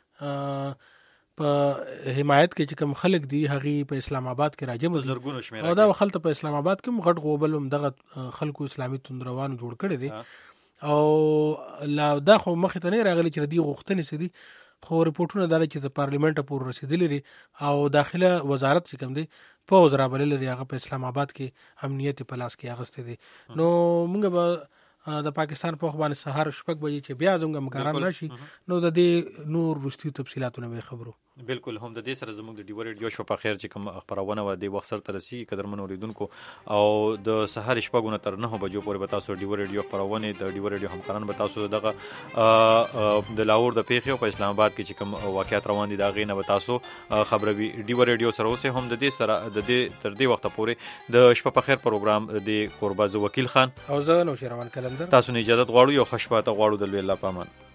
په حمایت کې چې کوم خلک دی هغه په اسلام آباد کې راجم زرګونو شمیره او دا خلک په اسلام آباد کې غټ غوبل هم دغه خلکو اسلامي توندروان جوړ کړي دي او لا دا خو مخ ته نه راغلي چې دی غوښتنې سدي خو رپورټونه دالي چې د پارلیمنت پور رسیدلې لري او داخله وزارت چې کوم دی په وزرا بل لري هغه په اسلام آباد کې امنیت په لاس کې اغسته دي نو موږ به د پاکستان په خبرونه سهار شپږ بجې چې بیا زموږ مکران راشي نو د دې نور رستي تفصيلاتونه به خبرو بالکل هم د دې سره زموږ د ډیو ریډیو شپه په خیر چې کوم خبرونه و د وخت سره ترسي قدرمن اوریدونکو او د سحر شپږونه تر 9 بجو پورې به تاسو ډیو ریډیو خبرونه د ډیو ریډیو همکاران به تاسو دغه د لاهور د پیښې په اسلام آباد کې چې کوم واقعیت روان دي دا غینه به تاسو خبروي ډیو ریډیو سره اوسه هم د دې سره د دې تر دې وخت پورې د شپه په خیر پروګرام د قرباز وکیل خان او زه نو شیروان کلندر تاسو نه اجازه غواړو یو خوشبخته غواړو د الله پامان.